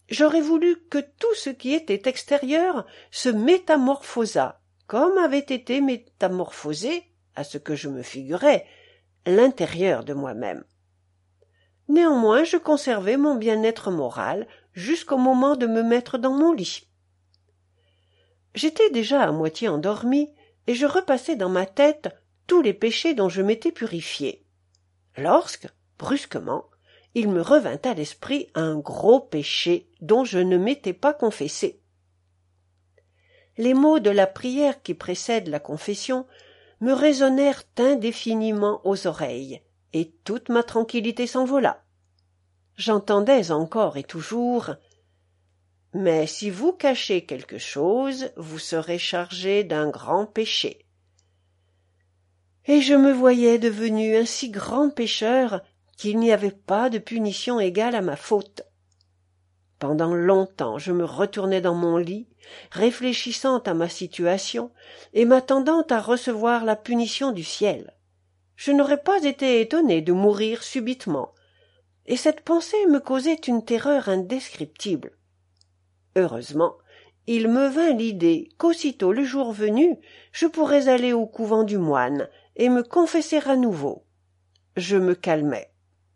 Speaker 1: J'aurais voulu que tout ce qui était extérieur se métamorphosât, comme avait été métamorphosé, à ce que je me figurais, l'intérieur de moi-même. Néanmoins, je conservais mon bien-être moral jusqu'au moment de me mettre dans mon lit. J'étais déjà à moitié endormi, et je repassais dans ma tête tous les péchés dont je m'étais purifié. Lorsque, brusquement, il me revint à l'esprit un gros péché dont je ne m'étais pas confessé. Les mots de la prière qui précède la confession me résonnèrent indéfiniment aux oreilles, et toute ma tranquillité s'envola. J'entendais encore et toujours « Mais si vous cachez quelque chose, vous serez chargé d'un grand péché. » Et je me voyais devenu un si grand pécheur qu'il n'y avait pas de punition égale à ma faute. Pendant longtemps je me retournais dans mon lit, réfléchissant à ma situation et m'attendant à recevoir la punition du ciel. Je n'aurais pas été étonné de mourir subitement, et cette pensée me causait une terreur indescriptible. Heureusement, il me vint l'idée qu'aussitôt le jour venu, je pourrais aller au couvent du moine et me confesser à nouveau. Je me calmai.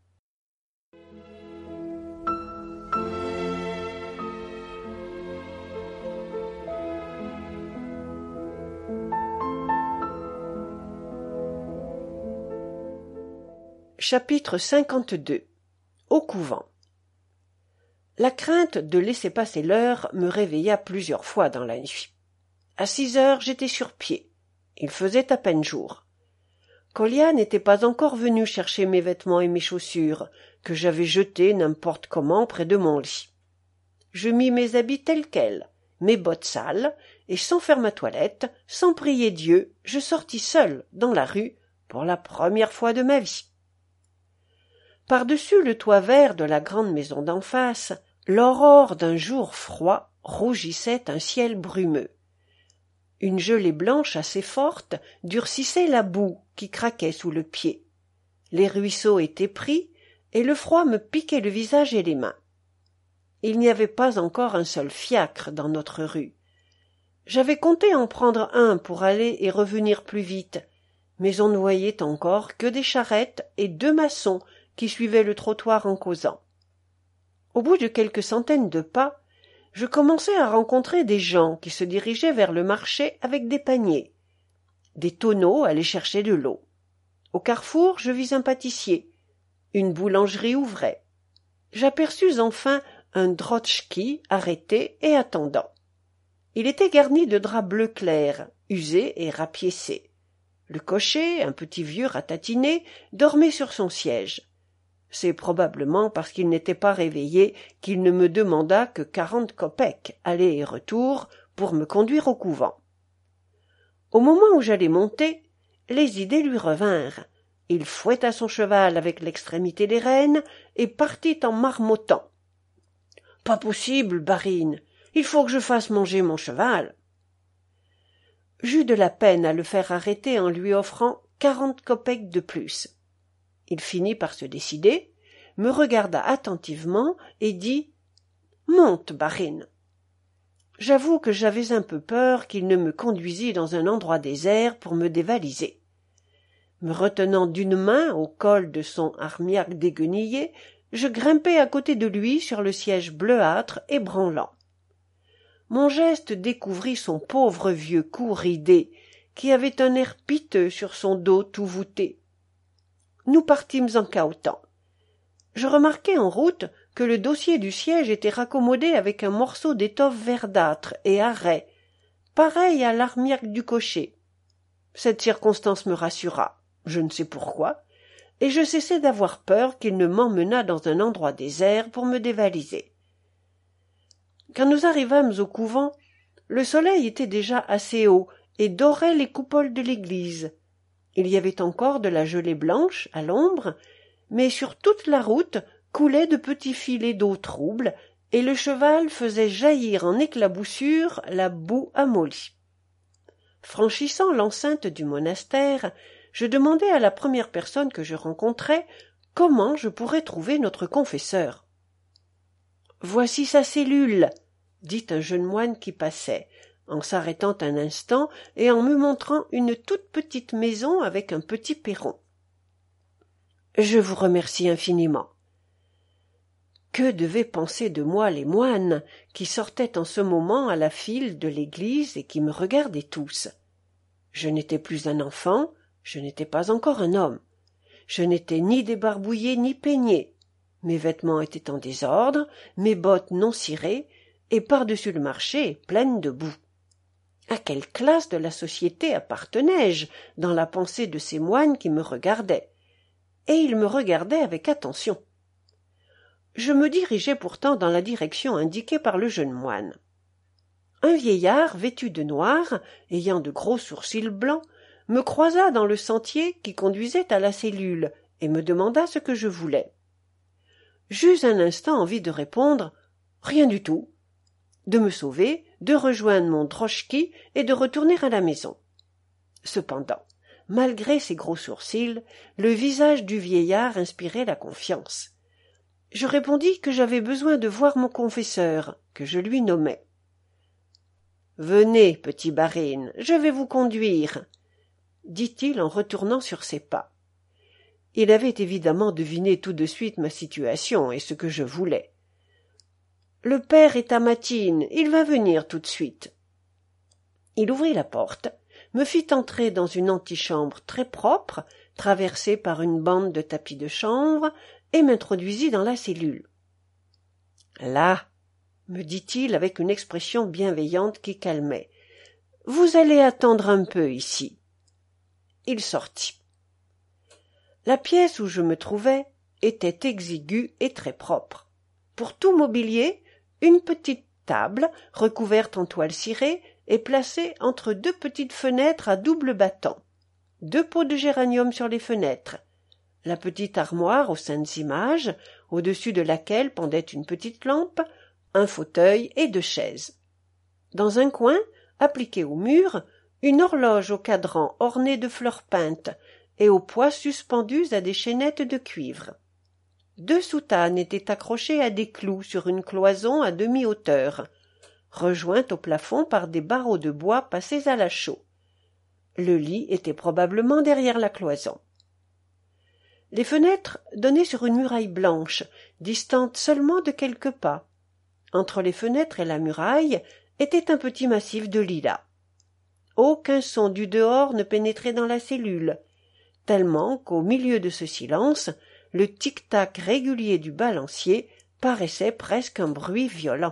Speaker 1: Chapitre cinquante-deux. Au couvent. La crainte de laisser passer l'heure me réveilla plusieurs fois dans la nuit. À six heures, j'étais sur pied. Il faisait à peine jour. Kolya n'était pas encore venu chercher mes vêtements et mes chaussures, que j'avais jetés n'importe comment près de mon lit. Je mis mes habits tels quels, mes bottes sales, et sans faire ma toilette, sans prier Dieu, je sortis seul dans la rue pour la première fois de ma vie. Par-dessus le toit vert de la grande maison d'en face, l'aurore d'un jour froid rougissait un ciel brumeux. Une gelée blanche assez forte durcissait la boue qui craquait sous le pied. Les ruisseaux étaient pris, et le froid me piquait le visage et les mains. Il n'y avait pas encore un seul fiacre dans notre rue. J'avais compté en prendre un pour aller et revenir plus vite, mais on ne voyait encore que des charrettes et deux maçons qui suivaient le trottoir en causant. Au bout de quelques centaines de pas, je commençai à rencontrer des gens qui se dirigeaient vers le marché avec des paniers. Des tonneaux allaient chercher de l'eau. Au carrefour, je vis un pâtissier. Une boulangerie ouvrait. J'aperçus enfin un drotchki arrêté et attendant. Il était garni de draps bleu clair, usés et rapiécés. Le cocher, un petit vieux ratatiné, dormait sur son siège. C'est probablement parce qu'il n'était pas réveillé qu'il ne me demanda que quarante kopecks, aller et retour, pour me conduire au couvent. Au moment où j'allais monter, les idées lui revinrent. Il fouetta son cheval avec l'extrémité des rênes et partit en marmottant. « Pas possible, Barine, il faut que je fasse manger mon cheval. » J'eus de la peine à le faire arrêter en lui offrant quarante kopecks de plus. Il finit par se décider, me regarda attentivement et dit « Monte, Barine. » J'avoue que j'avais un peu peur qu'il ne me conduisît dans un endroit désert pour me dévaliser. Me retenant d'une main au col de son armiaque déguenillé, je grimpai à côté de lui sur le siège bleuâtre et branlant. Mon geste découvrit son pauvre vieux cou ridé, qui avait un air piteux sur son dos tout voûté. Nous partîmes en cahotant. Je remarquai en route que le dossier du siège était raccommodé avec un morceau d'étoffe verdâtre et à raies, pareil à l'armiaque du cocher. Cette circonstance me rassura, je ne sais pourquoi, et je cessai d'avoir peur qu'il ne m'emmenât dans un endroit désert pour me dévaliser. Quand nous arrivâmes au couvent, le soleil était déjà assez haut et dorait les coupoles de l'église. Il y avait encore de la gelée blanche à l'ombre, mais sur toute la route coulaient de petits filets d'eau trouble, et le cheval faisait jaillir en éclaboussures la boue amollie. Franchissant l'enceinte du monastère, je demandai à la première personne que je rencontrai comment je pourrais trouver notre confesseur. « Voici sa cellule, dit un jeune moine qui passait, en s'arrêtant un instant et en me montrant une toute petite maison avec un petit perron. Je vous remercie infiniment. Que devaient penser de moi les moines qui sortaient en ce moment à la file de l'église et qui me regardaient tous? Je n'étais plus un enfant, je n'étais pas encore un homme. Je n'étais ni débarbouillé ni peigné. Mes vêtements étaient en désordre, mes bottes non cirées, et par-dessus le marché pleines de boue. À quelle classe de la société appartenais-je dans la pensée de ces moines qui me regardaient? Et ils me regardaient avec attention. Je me dirigeais pourtant dans la direction indiquée par le jeune moine. Un vieillard vêtu de noir, ayant de gros sourcils blancs, me croisa dans le sentier qui conduisait à la cellule et me demanda ce que je voulais. J'eus un instant envie de répondre « Rien du tout », de me sauver, de rejoindre mon droschky et de retourner à la maison. Cependant, malgré ses gros sourcils, le visage du vieillard inspirait la confiance. Je répondis que j'avais besoin de voir mon confesseur, que je lui nommais. « Venez, petit Barine, je vais vous conduire, » dit-il en retournant sur ses pas. Il avait évidemment deviné tout de suite ma situation et ce que je voulais. « Le père est à Matine, il va venir tout de suite. » Il ouvrit la porte, me fit entrer dans une antichambre très propre, traversée par une bande de tapis de chanvre, et m'introduisit dans la cellule. « Là, » me dit-il avec une expression bienveillante qui calmait, « vous allez attendre un peu ici. » Il sortit. La pièce où je me trouvais était exiguë et très propre. Pour tout mobilier, une petite table, recouverte en toile cirée, est placée entre deux petites fenêtres à double battant, deux pots de géranium sur les fenêtres, la petite armoire aux saintes images, au-dessus de laquelle pendait une petite lampe, un fauteuil et deux chaises. Dans un coin, appliquée au mur, une horloge au cadran ornée de fleurs peintes et aux poids suspendus à des chaînettes de cuivre. Deux soutanes étaient accrochées à des clous sur une cloison à demi-hauteur, rejointe au plafond par des barreaux de bois passés à la chaux. Le lit était probablement derrière la cloison. Les fenêtres donnaient sur une muraille blanche, distante seulement de quelques pas. Entre les fenêtres et la muraille était un petit massif de lilas. Aucun son du dehors ne pénétrait dans la cellule, tellement qu'au milieu de ce silence, le tic-tac régulier du balancier paraissait presque un bruit violent.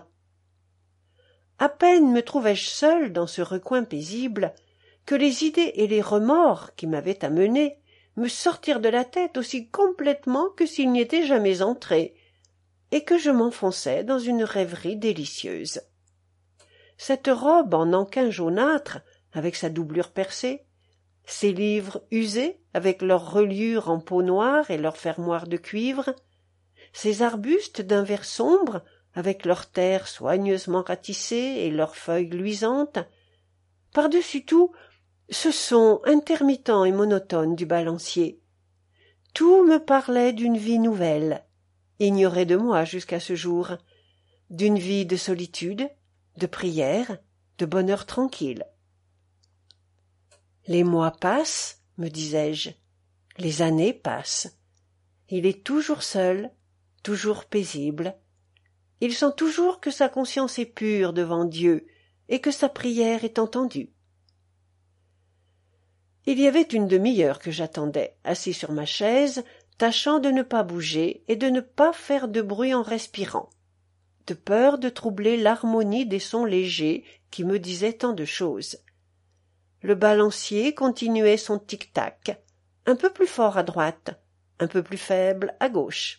Speaker 1: À peine me trouvais-je seul dans ce recoin paisible que les idées et les remords qui m'avaient amené me sortirent de la tête aussi complètement que s'ils n'y étaient jamais entrés, et que je m'enfonçais dans une rêverie délicieuse. Cette robe en nankin jaunâtre, avec sa doublure percée, ces livres usés, avec leurs reliures en peau noire et leurs fermoirs de cuivre, ces arbustes d'un vert sombre, avec leurs terres soigneusement ratissées et leurs feuilles luisantes, par-dessus tout, ce son intermittent et monotone du balancier. Tout me parlait d'une vie nouvelle, ignorée de moi jusqu'à ce jour, d'une vie de solitude, de prière, de bonheur tranquille. Les mois passent, me disais-je, les années passent. Il est toujours seul, toujours paisible. Il sent toujours que sa conscience est pure devant Dieu et que sa prière est entendue. Il y avait une demi-heure que j'attendais, assis sur ma chaise, tâchant de ne pas bouger et de ne pas faire de bruit en respirant, de peur de troubler l'harmonie des sons légers qui me disaient tant de choses. Le balancier continuait son tic-tac, un peu plus fort à droite, un peu plus faible à gauche.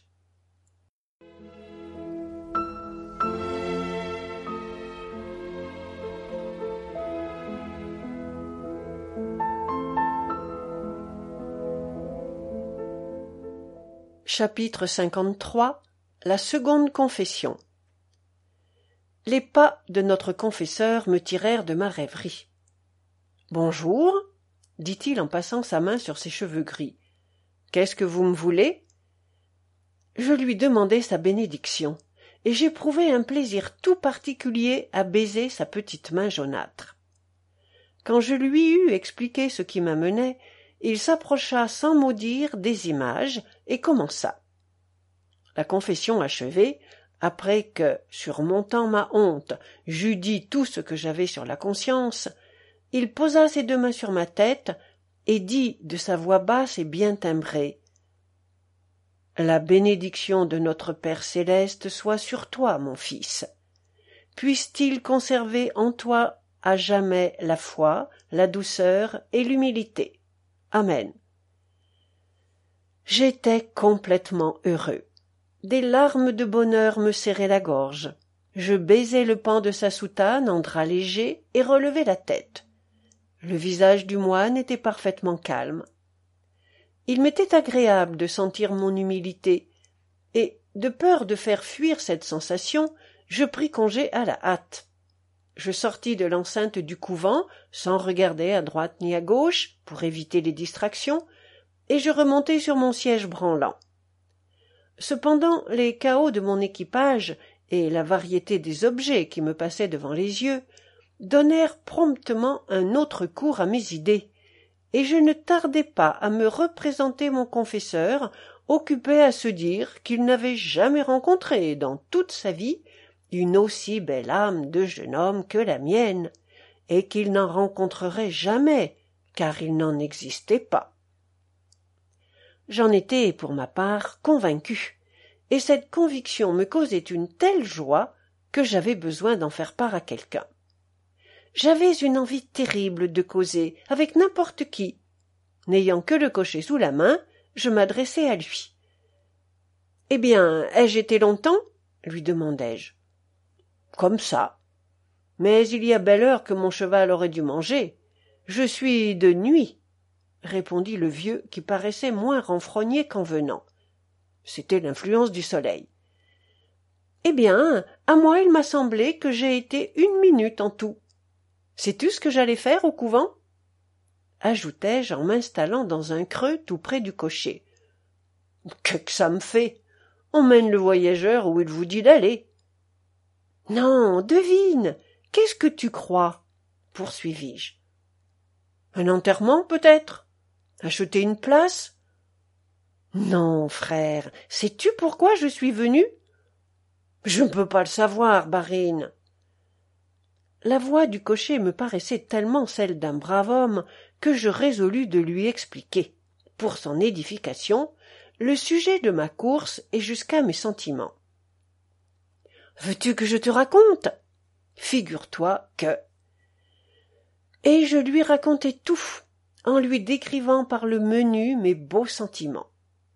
Speaker 1: Chapitre cinquante-trois. La seconde confession. Les pas de notre confesseur me tirèrent de ma rêverie. « Bonjour, » dit-il en passant sa main sur ses cheveux gris. « Qu'est-ce que vous me voulez ?» Je lui demandai sa bénédiction, et j'éprouvai un plaisir tout particulier à baiser sa petite main jaunâtre. Quand je lui eus expliqué ce qui m'amenait, il s'approcha sans mot dire des images et commença. La confession achevée, après que, surmontant ma honte, j'eus dit tout ce que j'avais sur la conscience, il posa ses deux mains sur ma tête et dit de sa voix basse et bien timbrée: « La bénédiction de notre Père céleste soit sur toi, mon fils. Puisse-t-il conserver en toi à jamais la foi, la douceur et l'humilité. Amen. » J'étais complètement heureux. Des larmes de bonheur me serraient la gorge. Je baisai le pan de sa soutane en drap léger et relevai la tête. Le visage du moine était parfaitement calme. Il m'était agréable de sentir mon humilité, et, de peur de faire fuir cette sensation, je pris congé à la hâte. Je sortis de l'enceinte du couvent, sans regarder à droite ni à gauche, pour éviter les distractions, et je remontai sur mon siège branlant. Cependant, les cahots de mon équipage et la variété des objets qui me passaient devant les yeux donnèrent promptement un autre cours à mes idées, et je ne tardai pas à me représenter mon confesseur occupé à se dire qu'il n'avait jamais rencontré dans toute sa vie une aussi belle âme de jeune homme que la mienne, et qu'il n'en rencontrerait jamais, car il n'en existait pas. J'en étais, pour ma part, convaincu, et cette conviction me causait une telle joie que j'avais besoin d'en faire part à quelqu'un. J'avais une envie terrible de causer avec n'importe qui. N'ayant que le cocher sous la main, je m'adressai à lui. « Eh bien, ai-je été longtemps ?» lui demandai-je. « Comme ça. Mais il y a belle heure que mon cheval aurait dû manger. Je suis de nuit. » répondit le vieux, qui paraissait moins renfrogné qu'en venant. C'était l'influence du soleil. « Eh bien, à moi il m'a semblé que j'ai été une minute en tout. Sais-tu ce que j'allais faire au couvent ?» ajoutai-je en m'installant dans un creux tout près du cocher. « Que que ça me fait? On mène le voyageur où il vous dit d'aller. »« Non, devine. Qu'est-ce que tu crois ?» poursuivis-je. « Un enterrement, peut-être? Acheter une place? »« Non, frère. Sais-tu pourquoi je suis venu ?»« Je ne peux pas le savoir, Barine. » La voix du cocher me paraissait tellement celle d'un brave homme que je résolus de lui expliquer, pour son édification, le sujet de ma course et jusqu'à mes sentiments. « Veux-tu que je te raconte ? Figure-toi que... » Et je lui racontai tout, en lui décrivant par le menu mes beaux sentiments.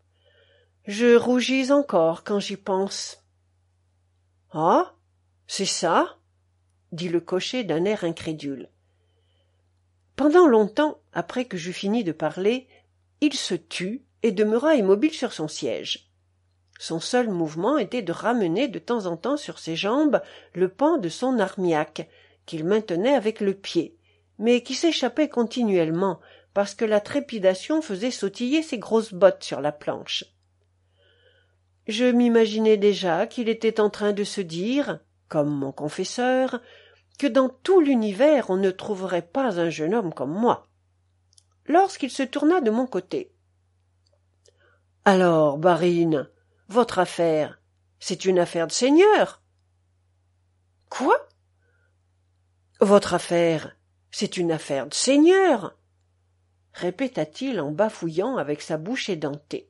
Speaker 1: Je rougis encore quand j'y pense. « Ah, c'est ça ?» dit le cocher d'un air incrédule. Pendant longtemps, après que j'eus fini de parler, il se tut et demeura immobile sur son siège. Son seul mouvement était de ramener de temps en temps sur ses jambes le pan de son armiaque, qu'il maintenait avec le pied, mais qui s'échappait continuellement, parce que la trépidation faisait sautiller ses grosses bottes sur la planche. Je m'imaginais déjà qu'il était en train de se dire, comme mon confesseur, que dans tout l'univers on ne trouverait pas un jeune homme comme moi. Lorsqu'il se tourna de mon côté. « Alors, Barine, votre affaire, c'est une affaire de seigneur. »« Quoi ? » ?»« Votre affaire, c'est une affaire de seigneur, » répéta-t-il en bafouillant avec sa bouche édentée.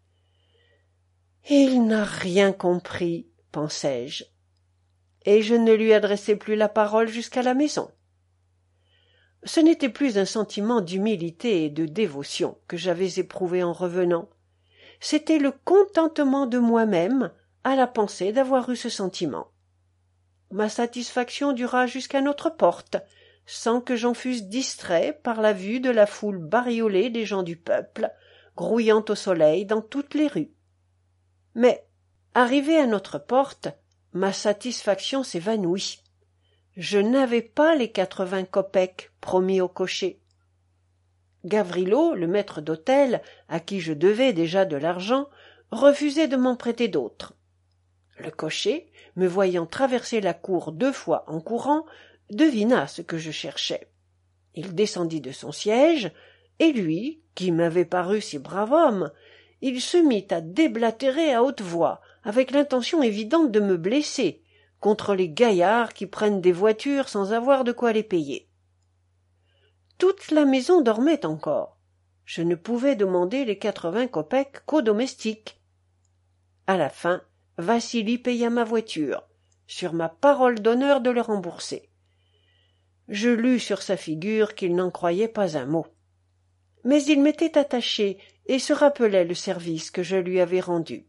Speaker 1: « Il n'a rien compris, pensai-je, et je ne lui adressai plus la parole jusqu'à la maison. Ce n'était plus un sentiment d'humilité et de dévotion que j'avais éprouvé en revenant, c'était le contentement de moi-même à la pensée d'avoir eu ce sentiment. Ma satisfaction dura jusqu'à notre porte, sans que j'en fusse distrait par la vue de la foule bariolée des gens du peuple, grouillant au soleil dans toutes les rues. Mais, arrivé à notre porte, ma satisfaction s'évanouit. Je n'avais pas les quatre-vingts kopecks promis au cocher. Gavrilo, le maître d'hôtel, à qui je devais déjà de l'argent, refusait de m'en prêter d'autres. Le cocher, me voyant traverser la cour deux fois en courant, devina ce que je cherchais. Il descendit de son siège, et lui, qui m'avait paru si brave homme, il se mit à déblatérer à haute voix, avec l'intention évidente de me blesser, contre les gaillards qui prennent des voitures sans avoir de quoi les payer. Toute la maison dormait encore. Je ne pouvais demander les quatre-vingts kopecks qu'aux domestiques. À la fin, Vassili paya ma voiture, sur ma parole d'honneur de le rembourser. Je lus sur sa figure qu'il n'en croyait pas un mot. Mais il m'était attaché et se rappelait le service que je lui avais rendu.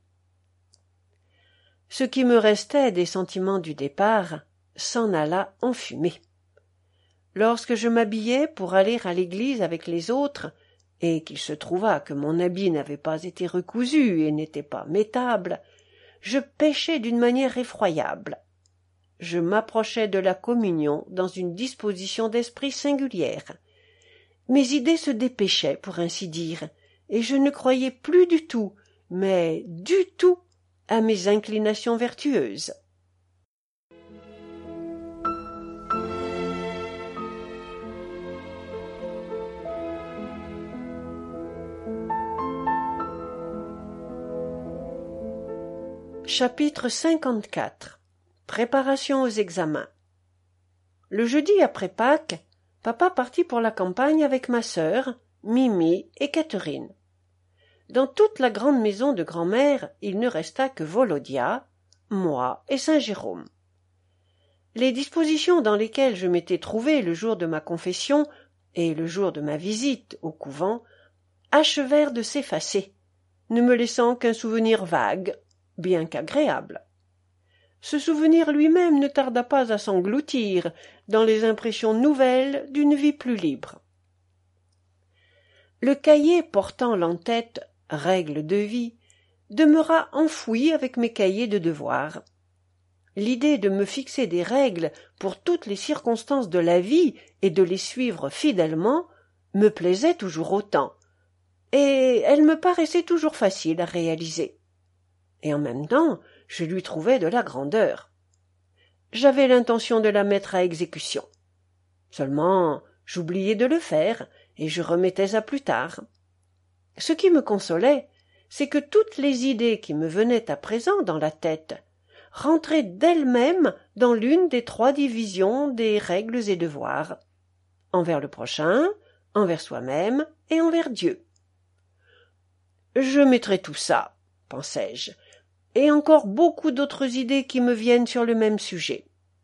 Speaker 1: Ce qui me restait des sentiments du départ s'en alla en fumée. Lorsque je m'habillai pour aller à l'église avec les autres, et qu'il se trouva que mon habit n'avait pas été recousu et n'était pas mettable, je péchai d'une manière effroyable. Je m'approchai de la communion dans une disposition d'esprit singulière. Mes idées se dépêchaient, pour ainsi dire, et je ne croyais plus du tout, mais du tout, à mes inclinations vertueuses. Chapitre cinquante-quatre. Préparation aux examens. Le jeudi après Pâques, papa partit pour la campagne avec ma sœur, Mimi et Catherine. Dans toute la grande maison de grand-mère, il ne resta que Volodia, moi et Saint-Jérôme. Les dispositions dans lesquelles je m'étais trouvé le jour de ma confession et le jour de ma visite au couvent achevèrent de s'effacer, ne me laissant qu'un souvenir vague, bien qu'agréable. Ce souvenir lui-même ne tarda pas à s'engloutir dans les impressions nouvelles d'une vie plus libre. Le cahier portant l'entête « Règles de vie » demeura enfoui avec mes cahiers de devoirs. L'idée de me fixer des règles pour toutes les circonstances de la vie et de les suivre fidèlement me plaisait toujours autant, et elle me paraissait toujours facile à réaliser. Et en même temps, je lui trouvais de la grandeur. J'avais l'intention de la mettre à exécution. Seulement, j'oubliais de le faire, et je remettais à plus tard. Ce qui me consolait, c'est que toutes les idées qui me venaient à présent dans la tête rentraient d'elles-mêmes dans l'une des trois divisions des règles et devoirs, envers le prochain, envers soi-même et envers Dieu. Je mettrai tout ça, pensai-je, et encore beaucoup d'autres idées qui me viennent sur le même sujet.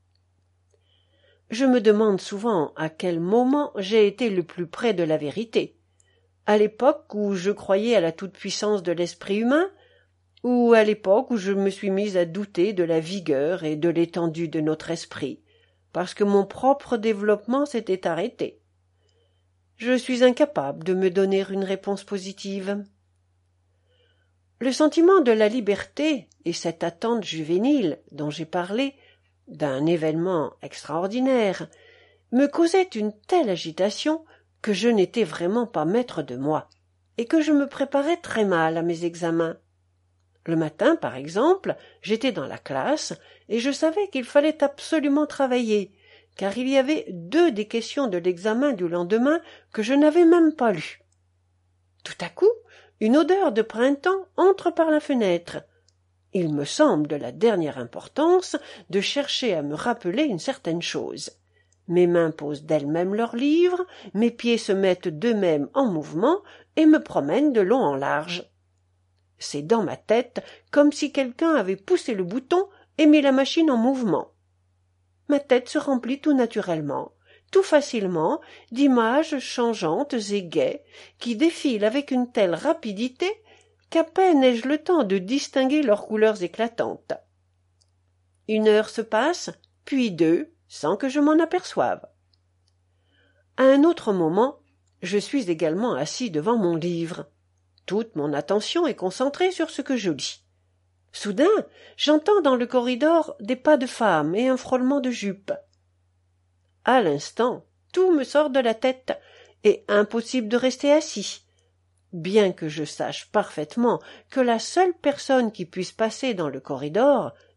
Speaker 1: Je me demande souvent à quel moment j'ai été le plus près de la vérité, à l'époque où je croyais à la toute-puissance de l'esprit humain, ou à l'époque où je me suis mise à douter de la vigueur et de l'étendue de notre esprit, parce que mon propre développement s'était arrêté. Je suis incapable de me donner une réponse positive. Le sentiment de la liberté et cette attente juvénile dont j'ai parlé, d'un événement extraordinaire, me causaient une telle agitation que je n'étais vraiment pas maître de moi, et que je me préparais très mal à mes examens. Le matin, par exemple, j'étais dans la classe, et je savais qu'il fallait absolument travailler, car il y avait deux des questions de l'examen du lendemain que je n'avais même pas lues. Tout à coup, une odeur de printemps entre par la fenêtre. Il me semble de la dernière importance de chercher à me rappeler une certaine chose. Mes mains posent d'elles-mêmes leurs livres, mes pieds se mettent d'eux-mêmes en mouvement et me promènent de long en large. C'est dans ma tête comme si quelqu'un avait poussé le bouton et mis la machine en mouvement. Ma tête se remplit tout naturellement, tout facilement, d'images changeantes et gaies qui défilent avec une telle rapidité qu'à peine ai-je le temps de distinguer leurs couleurs éclatantes. Une heure se passe, puis deux, sans que je m'en aperçoive. À un autre moment, je suis également assis devant mon livre. Toute mon attention est concentrée sur ce que je lis. Soudain, j'entends dans le corridor des pas de femmes et un frôlement de jupe. À l'instant, tout me sort de la tête, et impossible de rester assis, bien que je sache parfaitement que la seule personne qui puisse passer dans le corridor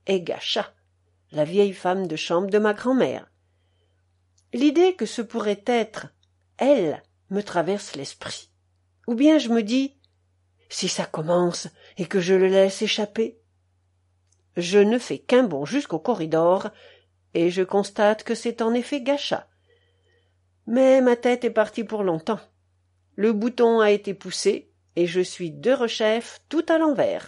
Speaker 1: est Gacha, la vieille femme de chambre de ma grand-mère. L'idée que ce pourrait être elle me traverse l'esprit. Ou bien je me dis, si ça commence et que je le laisse échapper. Je ne fais qu'un bond jusqu'au corridor, et je constate que c'est en effet Gacha. Mais ma tête est partie pour longtemps. Le bouton a été poussé, et je suis derechef tout à l'envers.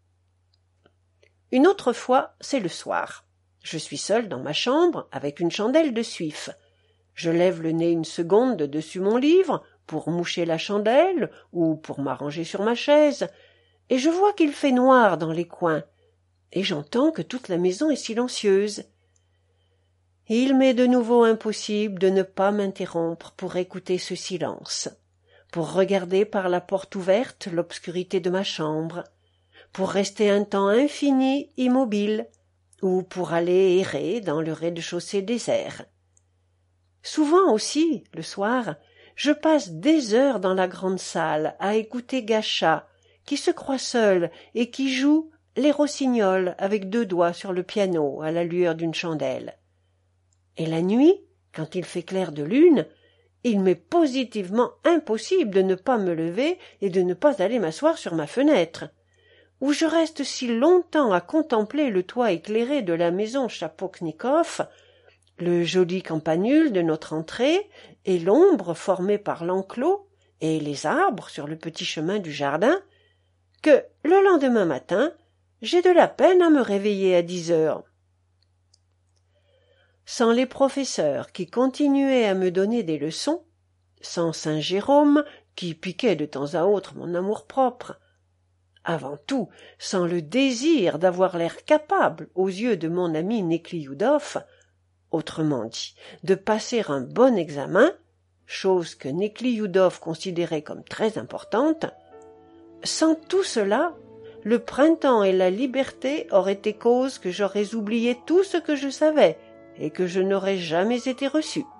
Speaker 1: Une autre fois, c'est le soir. Je suis seul dans ma chambre, avec une chandelle de suif. Je lève le nez une seconde de dessus mon livre, pour moucher la chandelle, ou pour m'arranger sur ma chaise, et je vois qu'il fait noir dans les coins, et j'entends que toute la maison est silencieuse. Il m'est de nouveau impossible de ne pas m'interrompre pour écouter ce silence, pour regarder par la porte ouverte l'obscurité de ma chambre, pour rester un temps infini immobile, ou pour aller errer dans le rez-de-chaussée désert. Souvent aussi, le soir, je passe des heures dans la grande salle à écouter Gacha, qui se croit seul et qui joue les rossignols avec deux doigts sur le piano à la lueur d'une chandelle. Et la nuit, quand il fait clair de lune, il m'est positivement impossible de ne pas me lever et de ne pas aller m'asseoir sur ma fenêtre, où je reste si longtemps à contempler le toit éclairé de la maison Chapoknikov, le joli campanule de notre entrée et l'ombre formée par l'enclos et les arbres sur le petit chemin du jardin, que le lendemain matin, j'ai de la peine à me réveiller à dix heures. Sans les professeurs qui continuaient à me donner des leçons, sans saint Jérôme qui piquait de temps à autre mon amour-propre, avant tout sans le désir d'avoir l'air capable aux yeux de mon ami Nekhlyoudov, autrement dit, de passer un bon examen, chose que Nekhlyoudov considérait comme très importante, sans tout cela, le printemps et la liberté auraient été cause que j'aurais oublié tout ce que je savais et que je n'aurais jamais été reçu.